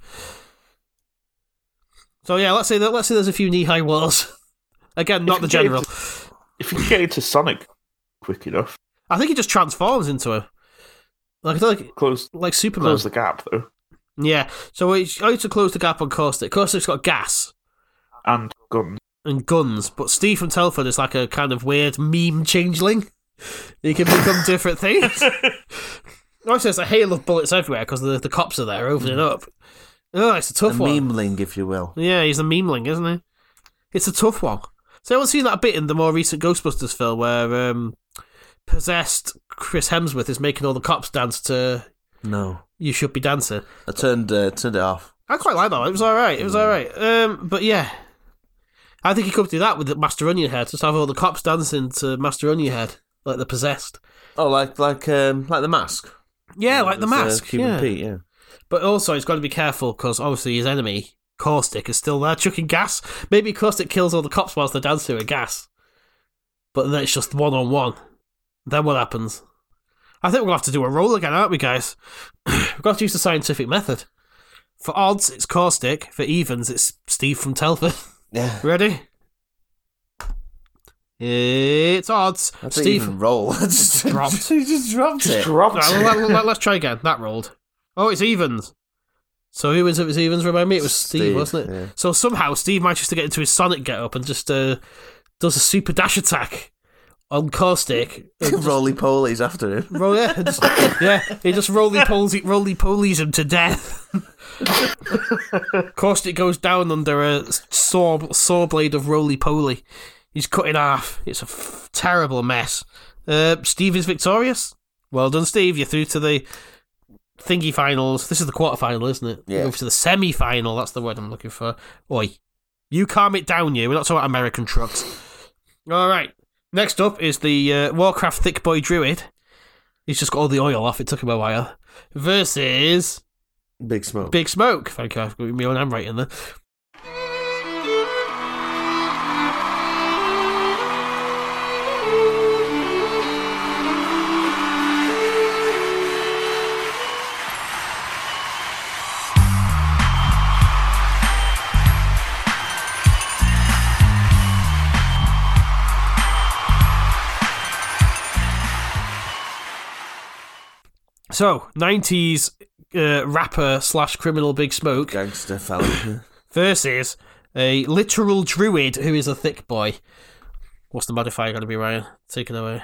So yeah, let's say there's a few knee-high walls. Again, not the general. If you can get into Sonic quick enough, I think he just transforms into him. Like Superman. Close the gap though. Yeah. So I need to close the gap on Caustic. Caustic's got gas And guns. but Steve from Telford is like a kind of weird meme changeling. He can become different things. Obviously, there's a hail of bullets everywhere because the cops are there opening up. Oh, it's a tough one. Memeling, if you will. Yeah, he's a memeling, isn't he? It's a tough one. So everyone's seen that bit in the more recent Ghostbusters film where possessed Chris Hemsworth is making all the cops dance to No. You Should Be Dancing. I turned it off. I quite like that one. It was alright. But yeah. I think he could do that with the Master Onion Head. Just have all the cops dancing to Master Onion Head. Like the possessed. Oh, like the mask? Yeah, like the mask. Cuban Pete, yeah. But also, he's got to be careful because obviously his enemy, Caustic, is still there chucking gas. Maybe Caustic kills all the cops whilst they're dancing with gas. But then it's just 1-on-1. Then what happens? I think we'll have to do a roll again, aren't we, guys? We've got to use the scientific method. For odds, it's Caustic. For evens, it's Steve from Telford. Yeah. Ready? It's odds. I didn't Steve even roll. I just dropped. He just dropped it. Let's try again. That rolled. Oh, it's evens. So who wins if it's evens? Remind me, it was Steve, wasn't it? Yeah. So somehow Steve manages to get into his Sonic get-up and just does a super dash attack on Caustic. Roly-polies after him. He just roly-polies him to death. Caustic goes down under a saw blade of roly-poly. He's cut in half. It's a terrible mess. Steve is victorious. Well done, Steve. You're through to the thingy finals. This is the quarterfinal, isn't it? Yeah. Move to the semi-final. That's the word I'm looking for. Oi. You calm it down, you. We're not talking about American trucks. All right. Next up is the Warcraft Thick Boy Druid. He's just got all the oil off. It took him a while. Versus Big Smoke. Big Smoke. Thank you. I've got my own handwriting there. So, 90s rapper / criminal Big Smoke Gangster fella. versus a literal druid who is a thick boy. What's the modifier going to be, Ryan? Take it away.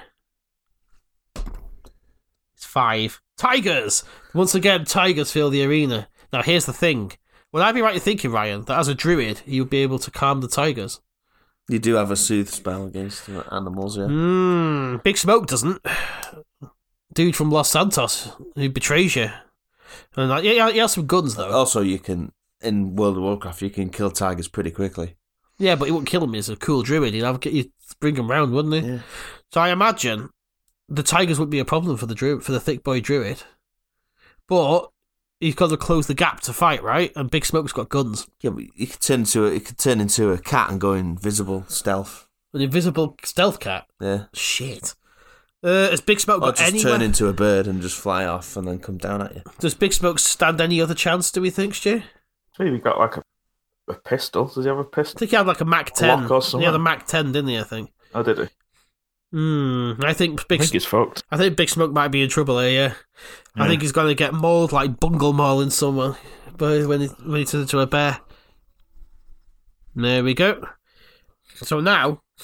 It's 5. Tigers! Once again, tigers fill the arena. Now, here's the thing. Would I be right in thinking, Ryan, that as a druid, you would be able to calm the tigers? You do have a soothe spell against animals, yeah. Big Smoke doesn't. Dude from Los Santos who betrays you. And he has some guns, though. Also, you can, in World of Warcraft, you can kill tigers pretty quickly. Yeah, but he wouldn't kill him as a cool druid. You'd bring him round, wouldn't he? Yeah. So I imagine the tigers wouldn't be a problem for the thick boy druid. But he's got to close the gap to fight, right? And Big Smoke's got guns. Yeah, but you could turn into a cat and go invisible stealth. An invisible stealth cat? Yeah. Shit. Has Big Smoke Or got just any... turn into a bird and just fly off and then come down at you. Does Big Smoke stand any other chance, do we think, Stu? Maybe got like a pistol. Does he have a I pistol? think he had like a Mac 10. Glock or something. He had a Mac 10, didn't he, I think? Oh, did he? I think he's fucked. I think Big Smoke might be in trouble here, yeah. I think he's going to get mauled like bungle mauling someone when he turns into a bear. There we go. So now,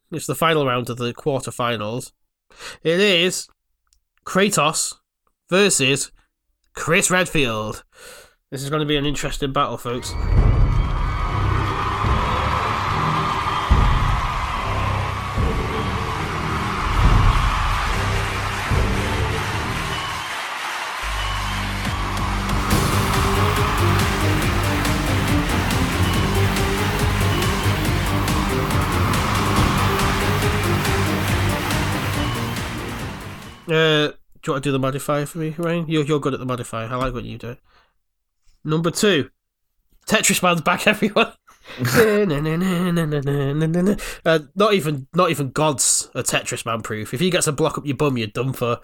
It's the final round of the quarterfinals. It is Kratos versus Chris Redfield. This is going to be an interesting battle, folks. Do you want to do the modifier for me, Ryan? You're good at the modifier. I like when you do it. Number 2. Tetris Man's back, everyone. Not even gods are Tetris Man proof. If he gets a block up your bum, you're done for.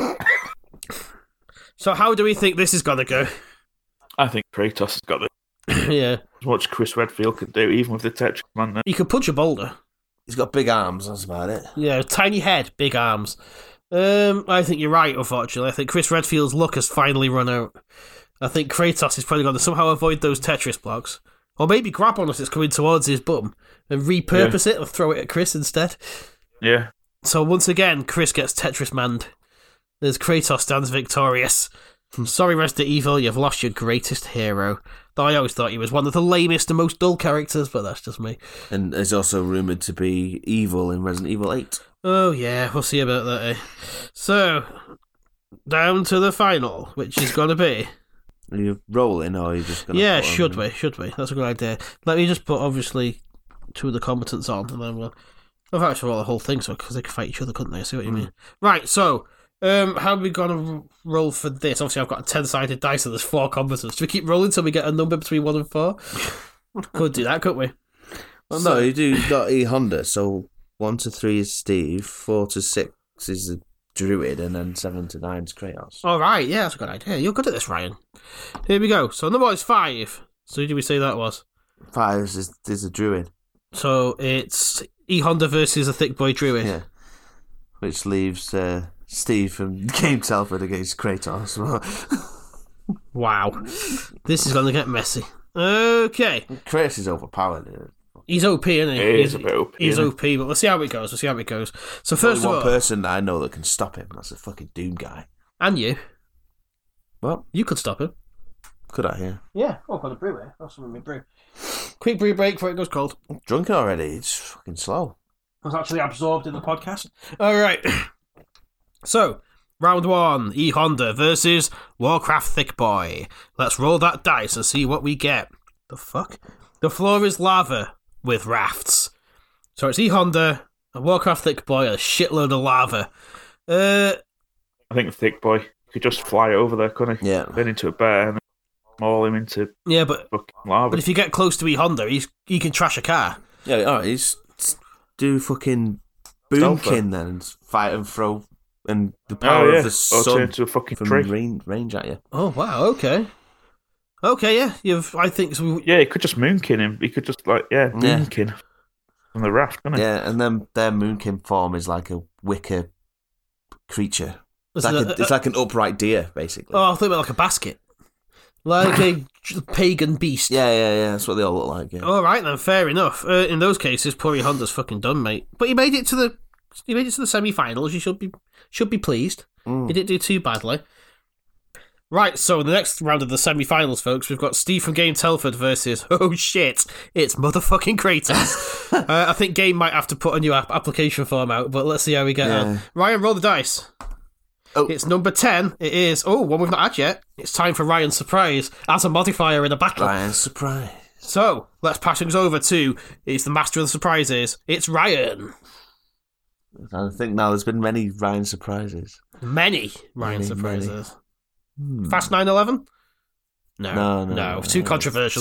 So how do we think this is going to go? I think Kratos has got Yeah. as much Chris Redfield could do, even with the Tetris Man there. He could punch a boulder. He's got big arms, that's about it. Yeah, tiny head, big arms. I think you're right, unfortunately. I think Chris Redfield's luck has finally run out. I think Kratos is probably going to somehow avoid those Tetris blocks. Or maybe grab one as it's coming towards his bum and repurpose it or throw it at Chris instead. Yeah. So once again, Chris gets Tetris manned as Kratos stands victorious. Sorry, Resident Evil, you've lost your greatest hero. Though I always thought he was one of the lamest and most dull characters, but that's just me. And is also rumoured to be evil in Resident Evil 8. Oh yeah, we'll see about that, eh? So, down to the final, which is going to be... Are you rolling, or are you just going to... Yeah, should we? That's a good idea. Let me just put, obviously, 2 of the combatants on, and then we'll... I've actually roll the whole thing, so because they could fight each other, couldn't they? I see what you mean. Right, so... how are we going to roll for this? Obviously, I've got a 10-sided dice, and there's 4 combatants. Do we keep rolling till we get a number between 1 and 4? Could do that, couldn't we? Well, no, you do not E Honda, so 1 to 3 is Steve, 4 to 6 is the Druid, and then 7 to 9 is Kratos. All right, yeah, that's a good idea. You're good at this, Ryan. Here we go. So number 1 is 5. So who did we say that was? 5 is a Druid. So it's E Honda versus a thick boy Druid. Yeah. Which leaves Steve from Game Telford against Kratos. Wow. This is going to get messy. Okay. Kratos is overpowered. He's OP, isn't he? He is a bit OP. He's OP, but we'll see how it goes. So first of Only all... one person that I know that can stop him. That's a fucking Doom guy. And you. What? You could stop him. Could I, yeah? Yeah. Oh, I've got a brew here. That's something with me brew. Quick brew break before it goes cold. I'm drunk already. It's fucking slow. I was actually absorbed in the podcast. All right. So, round 1, E Honda versus Warcraft Thick Boy. Let's roll that dice and see what we get. The fuck? The floor is lava with rafts. So it's E Honda, a Warcraft Thick Boy, a shitload of lava. I think Thick Boy could just fly over there, couldn't he? Yeah. Then into a bear and maul him into Yeah, but fucking lava. if you get close to E Honda, he can trash a car. Yeah, alright, he's do fucking Boomkin then and fight and throw and the power of the or sun turn into a fucking from tree. range at you. Oh wow, okay. Okay, yeah. I think so. Yeah, he could just moonkin him. He could just moonkin from the raft, couldn't he? Yeah, and then their Moonkin form is like a wicker creature. It's like an upright deer, basically. Oh, I thought about like a basket. Like a pagan beast. Yeah. That's what they all look like. Yeah. All right, then, fair enough. In those cases, poor E Honda's fucking done, mate. But he made it to the semi-finals. You should be pleased. He didn't do too badly. Right, so in the next round of the semi-finals, folks, we've got Steve from Game Telford versus, oh shit, it's motherfucking Kratos. I think Game might have to put a new application form out, but let's see how we get on. Ryan, roll the dice. Oh. It's number 10. It is, one we've not had yet. It's time for Ryan's surprise as a modifier in a battle. Ryan's surprise. So, let's pass things over to, it's the master of the surprises. It's Ryan. I think now there's been many Ryan surprises. Many Ryan surprises. Fast 9/11? No. Too controversial.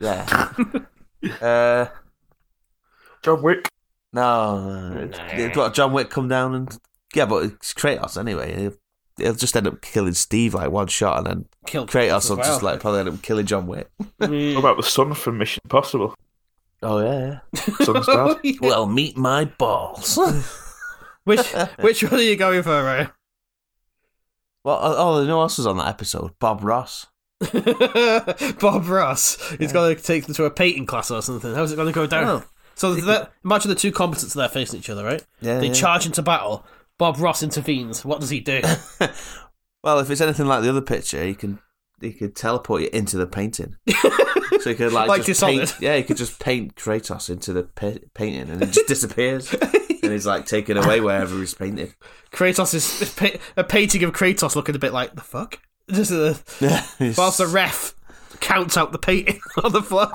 John Wick. No. What, John Wick come down and... Yeah, but it's Kratos anyway. He'll just end up killing Steve like one shot and then Kill Kratos will just like probably end up killing John Wick. What about the son from Mission Impossible? Oh, yeah. Son's dad. Well, meet my balls. Which one are you going for, Ryan? Well, you know who else was on that episode? Bob Ross. Bob Ross. He's going to take them to a painting class or something. How's it going to go down? Oh. So imagine the two combatants there facing each other, right? Yeah, they yeah. charge into battle. Bob Ross intervenes. What does he do? Well, if it's anything like the other picture, he could teleport you into the painting. So he could Like just Dishonored. paint, he could just paint Kratos into the painting, and it just disappears, and he's like taken away wherever he's painted. Kratos is a painting of Kratos looking a bit like the fuck. Just whilst the ref counts out the painting on the floor.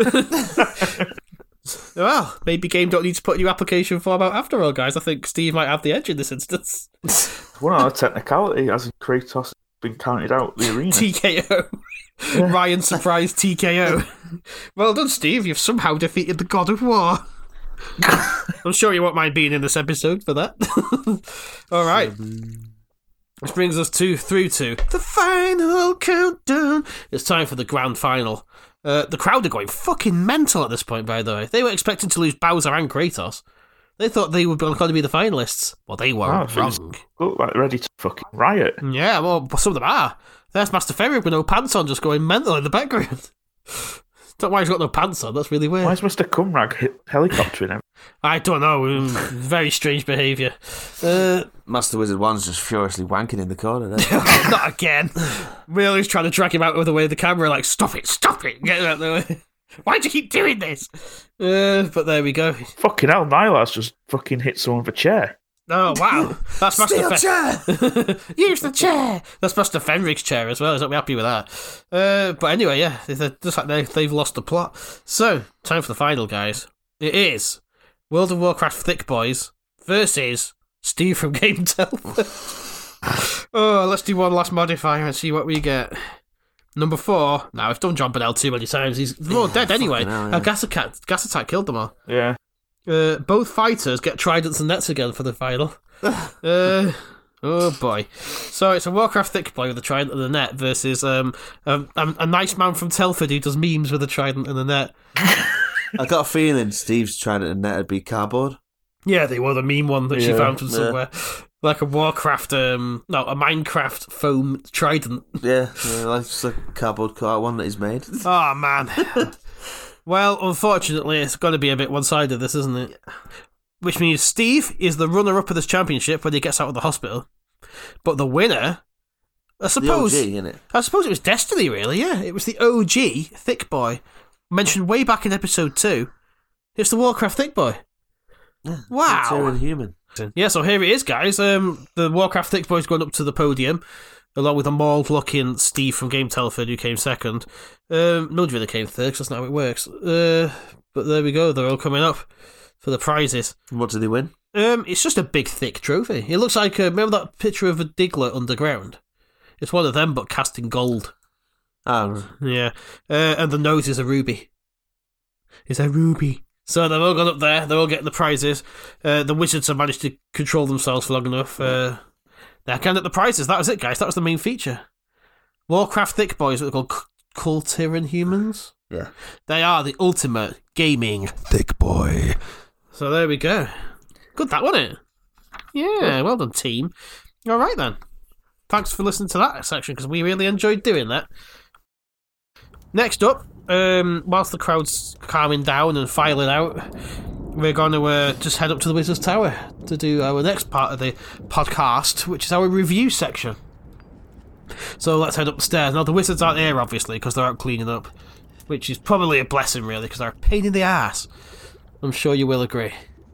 Well, maybe Game don't need to put a new application form out after all, guys. I think Steve might have the edge in this instance. One other technicality, as in Kratos has been counted out the arena. TKO. Ryan surprise TKO. Well done, Steve. You've somehow defeated the God of War. I'm sure you won't mind being in this episode for that. All right. Which brings us through to the final countdown. It's time for the grand final. The crowd are going fucking mental at this point, by the way. They were expecting to lose Bowser and Kratos. They thought they were going to be the finalists. Well, they were wrong. Look like ready to fucking riot. Yeah, well, some of them are. There's Master Ferry with no pants on, just going mental in the background. Don't know why he's got no pants on, that's really weird. Why is Mr. Cumrag helicoptering him? I don't know, very strange behaviour. Master Wizard 1's just furiously wanking in the corner there. Not again. Willie's trying to drag him out of the way of the camera, like, stop it, get out of the way. Why'd you keep doing this? But there we go. Fucking hell, Nylas just fucking hit someone with a chair. Oh, wow. That's Master chair! Use the chair! That's Master Fenric's chair as well. He's not happy with that. But anyway, yeah, just like they've lost the plot. So, time for the final, guys. It is World of Warcraft Thick Boys versus Steve from Game Telford. Oh, let's do one last modifier and see what we get. Number 4. Now, I've done John Bonnell too many times. They're all dead anyway. Hell, yeah. Gas attack killed them all. Yeah. Both fighters get tridents and nets again for the final. Oh boy. So it's a Warcraft Thick Boy with a trident and a net versus a nice man from Telford who does memes with a trident and a net. I got a feeling Steve's trident and net would be cardboard. Yeah, they were the meme one that she found from yeah. somewhere. Like a Warcraft, a Minecraft foam trident. Yeah, like just a cardboard cut one that he's made. Oh man. Well, unfortunately, it's going to be a bit one-sided, this, isn't it? Which means Steve is the runner-up of this championship when he gets out of the hospital. But the winner, I suppose... The OG, innit? I suppose it was Destiny, really, yeah. It was the OG Thick Boy, mentioned way back in episode 2. It's the Warcraft Thick Boy. Yeah, Wow. Tyrion human. Yeah, so here it is, guys. The Warcraft Thick Boy's going up to the podium, along with a mauled-looking Steve from Game Telford, who came second. None really came third, because that's not how it works. But there we go. They're all coming up for the prizes. What did he win? It's just a big, thick trophy. It looks like, remember that picture of a Diglett underground? It's one of them, but cast in gold. Oh, Yeah. And the nose is a ruby. It's a ruby. So they've all gone up there. They're all getting the prizes. The wizards have managed to control themselves for long enough. They're getting the prizes. That was it, guys. That was the main feature. Warcraft Thick Boys, what they're called Kultiran humans. yeah. They are the ultimate gaming Thick Boy. So there we go. Good that, wasn't it? Yeah, well done, team. All right, then. Thanks for listening to that section, because we really enjoyed doing that. Next up, whilst the crowd's calming down and filing out, we're going to just head up to the Wizard's Tower to do our next part of the podcast, which is our review section. So let's head up the stairs. Now, the Wizards aren't here, obviously, because they're out cleaning up, which is probably a blessing, really, because they're a pain in the ass. I'm sure you will agree.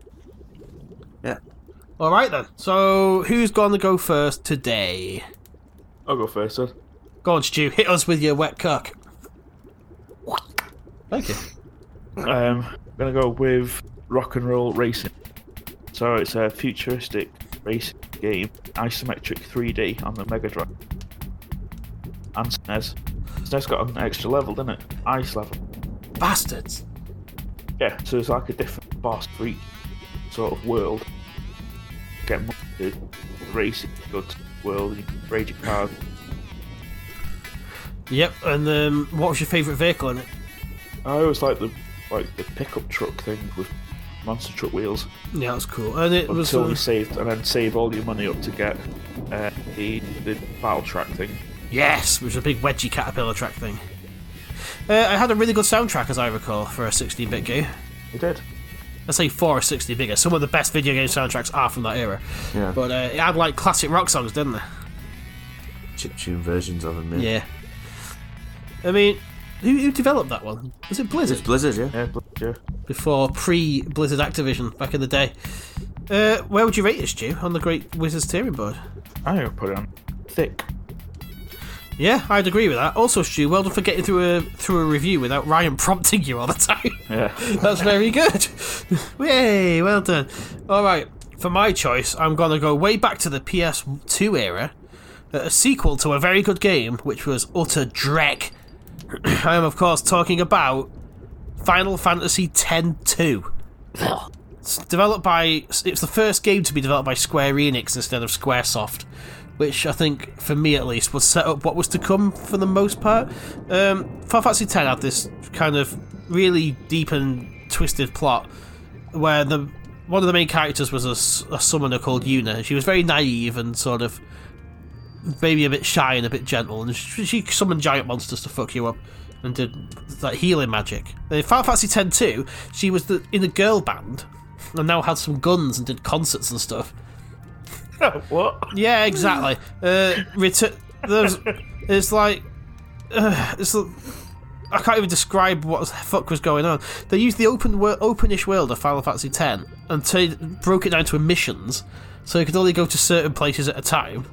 Yeah. All right, then. So, who's going to go first today? I'll go first, then. Go on, Stu. Hit us with your wet cock. Thank you. I'm going to go with Rock and Roll Racing. So it's a futuristic racing game, isometric 3D on the Mega Drive. And SNES. SNES got an extra level, didn't it? Ice level. Bastards. Yeah, so it's like a different boss for each sort of world. Get more to racing, go to the world, and you can raid your cars. Yep, and what was your favourite vehicle in it? I always like the pickup truck thing with monster truck wheels. Yeah, that was cool. And it was Until you saved, and then save all your money up to get the battle track thing. Yes, which was a big wedgie caterpillar track thing. It had a really good soundtrack, as I recall, for a 16-bit game. You did. I say 4 or 60 bigger. Some of the best video game soundtracks are from that era. Yeah. But it had like classic rock songs, didn't it? Chiptune versions of them. Yeah. I mean, who developed that one? Was it Blizzard? It's Blizzard, yeah. Yeah, yeah. Before pre-Blizzard Activision back in the day. Where would you rate it, Stu, on the Great Wizards tiering board? I'm going to put it on thick. Yeah, I'd agree with that. Also, Stu, well done for getting through a review without Ryan prompting you all the time. Yeah. That's very good. Yay, well done. Alright, for my choice, I'm going to go way back to the PS2 era. A sequel to a very good game, which was utter dreck. I am, of course, talking about Final Fantasy X-2. It's developed by... It's the first game to be developed by Square Enix instead of Squaresoft, which I think, for me at least, would set up what was to come for the most part. Final Fantasy X had this kind of really deep and twisted plot where one of the main characters was a summoner called Yuna. She was very naive and sort of maybe a bit shy and a bit gentle, and she summoned giant monsters to fuck you up and did like healing magic. In Final Fantasy X-2, she was in a girl band and now had some guns and did concerts and stuff. What? Yeah, exactly. It's like I can't even describe what the fuck was going on. They used the openish world of Final Fantasy X and broke it down to missions, so you could only go to certain places at a time.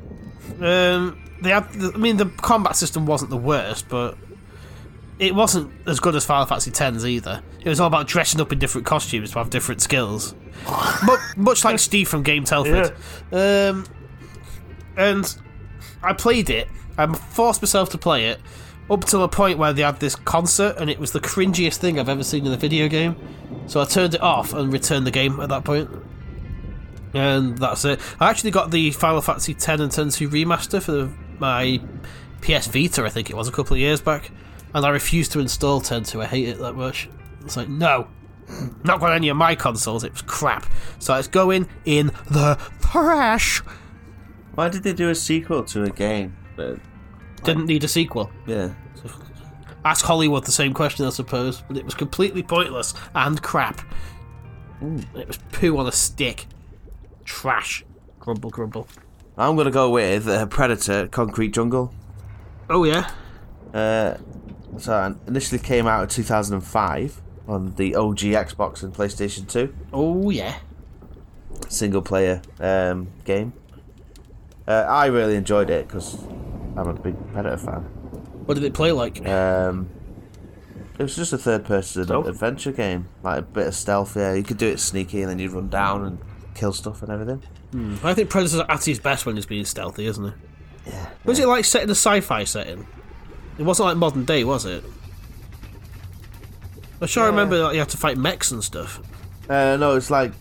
The combat system wasn't the worst, but it wasn't as good as Final Fantasy X either. It was all about dressing up in different costumes to have different skills. Much like Steve from Game Telford. Yeah. And I played it. I forced myself to play it up to a point where they had this concert, and it was the cringiest thing I've ever seen in a video game. So I turned it off and returned the game at that point. And that's it. I actually got the Final Fantasy X and X-2 remaster for my PS Vita, I think it was, a couple of years back. And I refused to install X-2. I hate it that much. It's like, no. Not got any of my consoles. It was crap. So it's going in the trash. Why did they do a sequel to a game that didn't need a sequel? Yeah. Ask Hollywood the same question, I suppose. But it was completely pointless and crap. It was poo on a stick. Trash. Grumble, grumble. I'm going to go with Predator Concrete Jungle. Oh, yeah? So it initially came out in 2005 on the OG Xbox and PlayStation 2. Oh, yeah. Single player game. I really enjoyed it because I'm a big Predator fan. What did it play like? It was just a third-person adventure game. Like a bit of stealth, yeah. You could do it sneaky and then you'd run down and kill stuff and everything. I think Predator's at his best when he's being stealthy, isn't it? Yeah. Was it like set in a sci-fi setting? It wasn't like modern day, was it? I remember that you had to fight mechs and stuff. No, it was like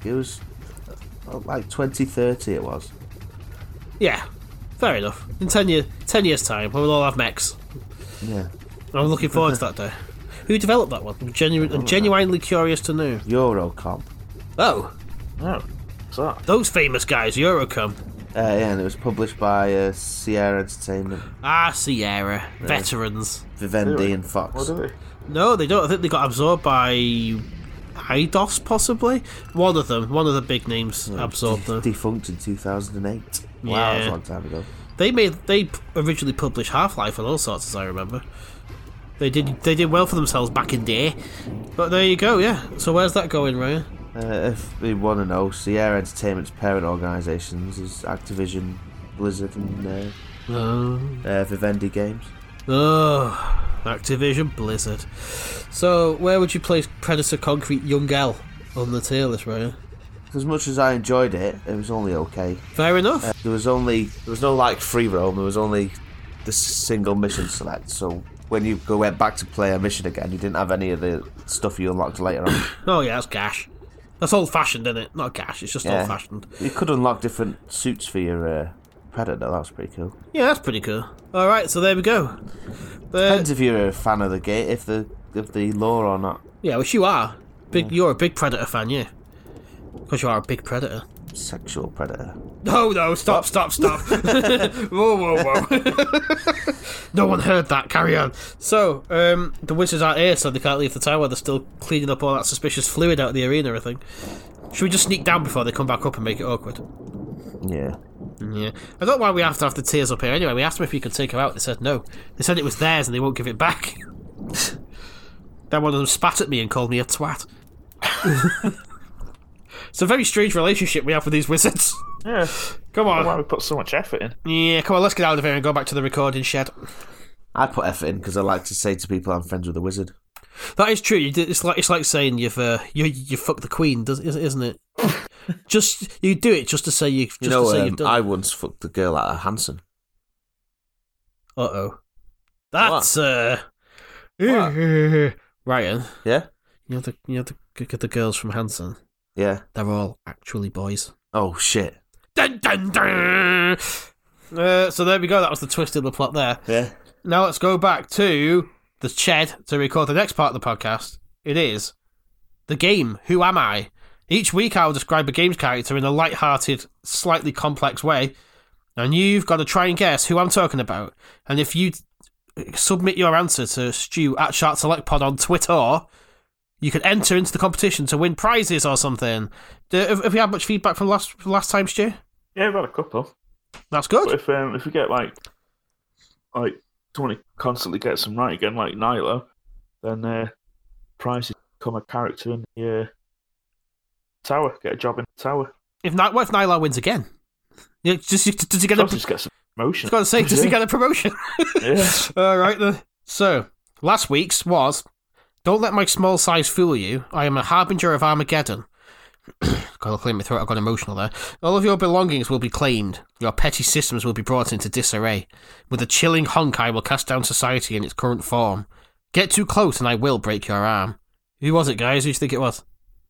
2030 it was. Yeah, fair enough. In 10 years' time, we'll all have mechs. Yeah. I'm looking forward to that day. Who developed that one? I'm genuinely curious to know. Eurocom. Oh. Oh, what's that? Those famous guys, Eurocom. Yeah, and it was published by Sierra Entertainment. Ah, Sierra. Yeah. Veterans. Vivendi and Fox. What do they? No, they don't. I think they got absorbed by Eidos, possibly. One of the big names absorbed them. Defunct in 2008. Wow, that was a long time ago. They originally published Half-Life and all sorts, as I remember. They did well for themselves back in day. But there you go, yeah. So where's that going, Ryan? If we want to know, Sierra Entertainment's parent organisations is Activision, Blizzard, and Vivendi Games. Oh, Activision, Blizzard. So, where would you place Predator Concrete Jungle on the tier list, Ryan? As much as I enjoyed it, it was only okay. Fair enough. There was no like free roam. There was only the single mission select. So when you went back to play a mission again, you didn't have any of the stuff you unlocked later on. Oh yeah, that's gash. That's old-fashioned, isn't it? Not gash, it's just old-fashioned. You could unlock different suits for your Predator. That was pretty cool. Yeah, that's pretty cool. Alright, so there we go. Depends if you're a fan of the game, if the lore or not. Yeah, which you are. You're a big Predator fan, yeah. Because you are a big Predator. Sexual Predator. No, stop. Whoa. No one heard that. Carry on. So, the wizards aren't here, so they can't leave the tower. They're still cleaning up all that suspicious fluid out of the arena, I think. Should we just sneak down before they come back up and make it awkward? Yeah. Yeah. I don't know why we have to have the tears up here anyway. We asked them if we could take her out. They said no. They said it was theirs and they won't give it back. Then one of them spat at me and called me a twat. It's a very strange relationship we have with these wizards. Yeah. Come on. Why we put so much effort in? Yeah, come on, let's get out of here and go back to the recording shed. I'd put effort in because I like to say to people I'm friends with a wizard. That is true. It's like saying you fucked the queen, isn't it? Just you do it just to say you've done it. I once fucked the girl out of Hanson. Uh-oh. That's Ryan. Yeah? You know the girls from Hanson. Yeah. They're all actually boys. Oh shit. Dun, dun, dun. So there we go. That was the twist in the plot there. Yeah. Now let's go back to the shed to record the next part of the podcast. It is the game Who Am I? Each week I'll describe a game's character in a light-hearted, slightly complex way, and you've got to try and guess who I'm talking about. And if you submit your answer to Stu at SharkSelectPod on Twitter, you can enter into the competition to win prizes or something. Have we had much feedback from last time, Stu? Yeah, we've got a couple. That's good. But if we get like someone who constantly gets them right again, like Nyla, then prizes become a character in the tower. Get a job in the tower. What if Nyla wins again? Yeah, does he get Just get some promotion. I was going to say, does he get a promotion? Yeah. All right then. So last week's was, don't let my small size fool you. I am a harbinger of Armageddon. Got to clear my throat. I got emotional there. All of your belongings will be claimed. Your petty systems will be brought into disarray. With a chilling honk, I will cast down society in its current form. Get too close, and I will break your arm. Who was it, guys? Who do you think it was?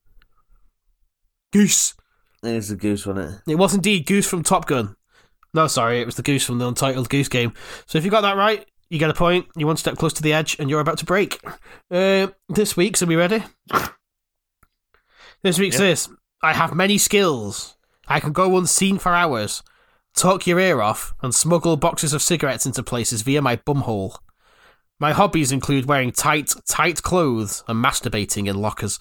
Goose. It was the Goose, wasn't it? It was indeed Goose from Top Gun. No, sorry, it was the Goose from the Untitled Goose Game. So if you got that right, you get a point. You're one step close to the edge, and you're about to break. This week's, are we ready? This week's this. I have many skills. I can go unseen for hours, talk your ear off, and smuggle boxes of cigarettes into places via my bumhole. My hobbies include wearing tight clothes and masturbating in lockers.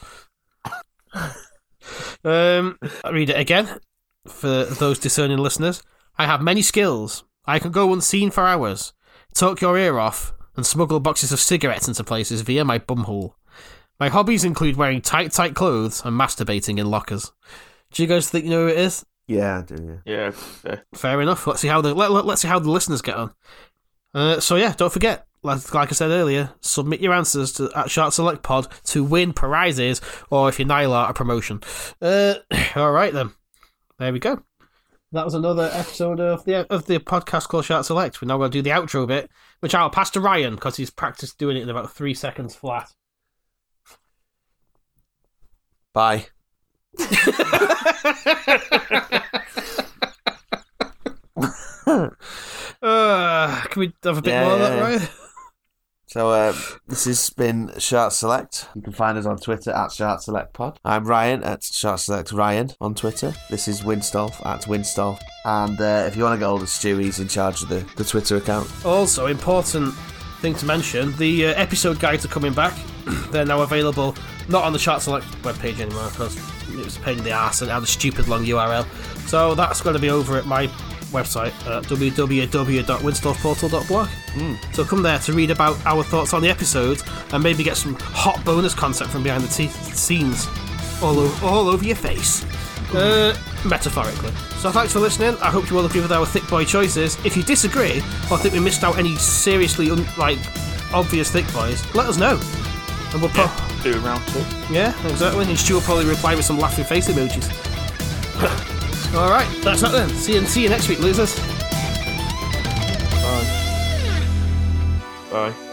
I'll read it again for those discerning listeners. I have many skills. I can go unseen for hours, talk your ear off, and smuggle boxes of cigarettes into places via my bumhole. My hobbies include wearing tight clothes and masturbating in lockers. Do you guys think you know who it is? Yeah, I do. Yeah. Fair enough. Let's see how the listeners get on. So yeah, don't forget, like I said earlier, submit your answers to at SharkSelectPod to win prizes, or if you're Nyla, a promotion. All right then, there we go. That was another episode of the podcast called Shark Select. We're now going to do the outro bit, which I'll pass to Ryan because he's practiced doing it in about 3 seconds flat. Bye. Can we have a bit more of that, Ryan? So this has been Shark Select. You can find us on Twitter at SharkSelectPod. I'm Ryan at SharkSelectRyan on Twitter. This is Winstolf at Winstolf. And if you want to get hold of Stu, he's in charge of the Twitter account. Also, important thing to mention, the episode guides are coming back. They're now available, not on the Shark Select webpage anymore, because it was a pain in the arse and had a stupid long URL. So that's going to be over at my website at www.winstolfportal.blog. So come there to read about our thoughts on the episodes and maybe get some hot bonus content from behind the scenes all over your face. Metaphorically. So thanks for listening. I hope you all agree with our thick boy choices. If you disagree or think we missed out any seriously obvious thick boys, let us know. And we'll do a round 2. Yeah, exactly. And Stu will probably reply with some laughing face emojis. Alright, that's that then. See you next week, losers. Bye.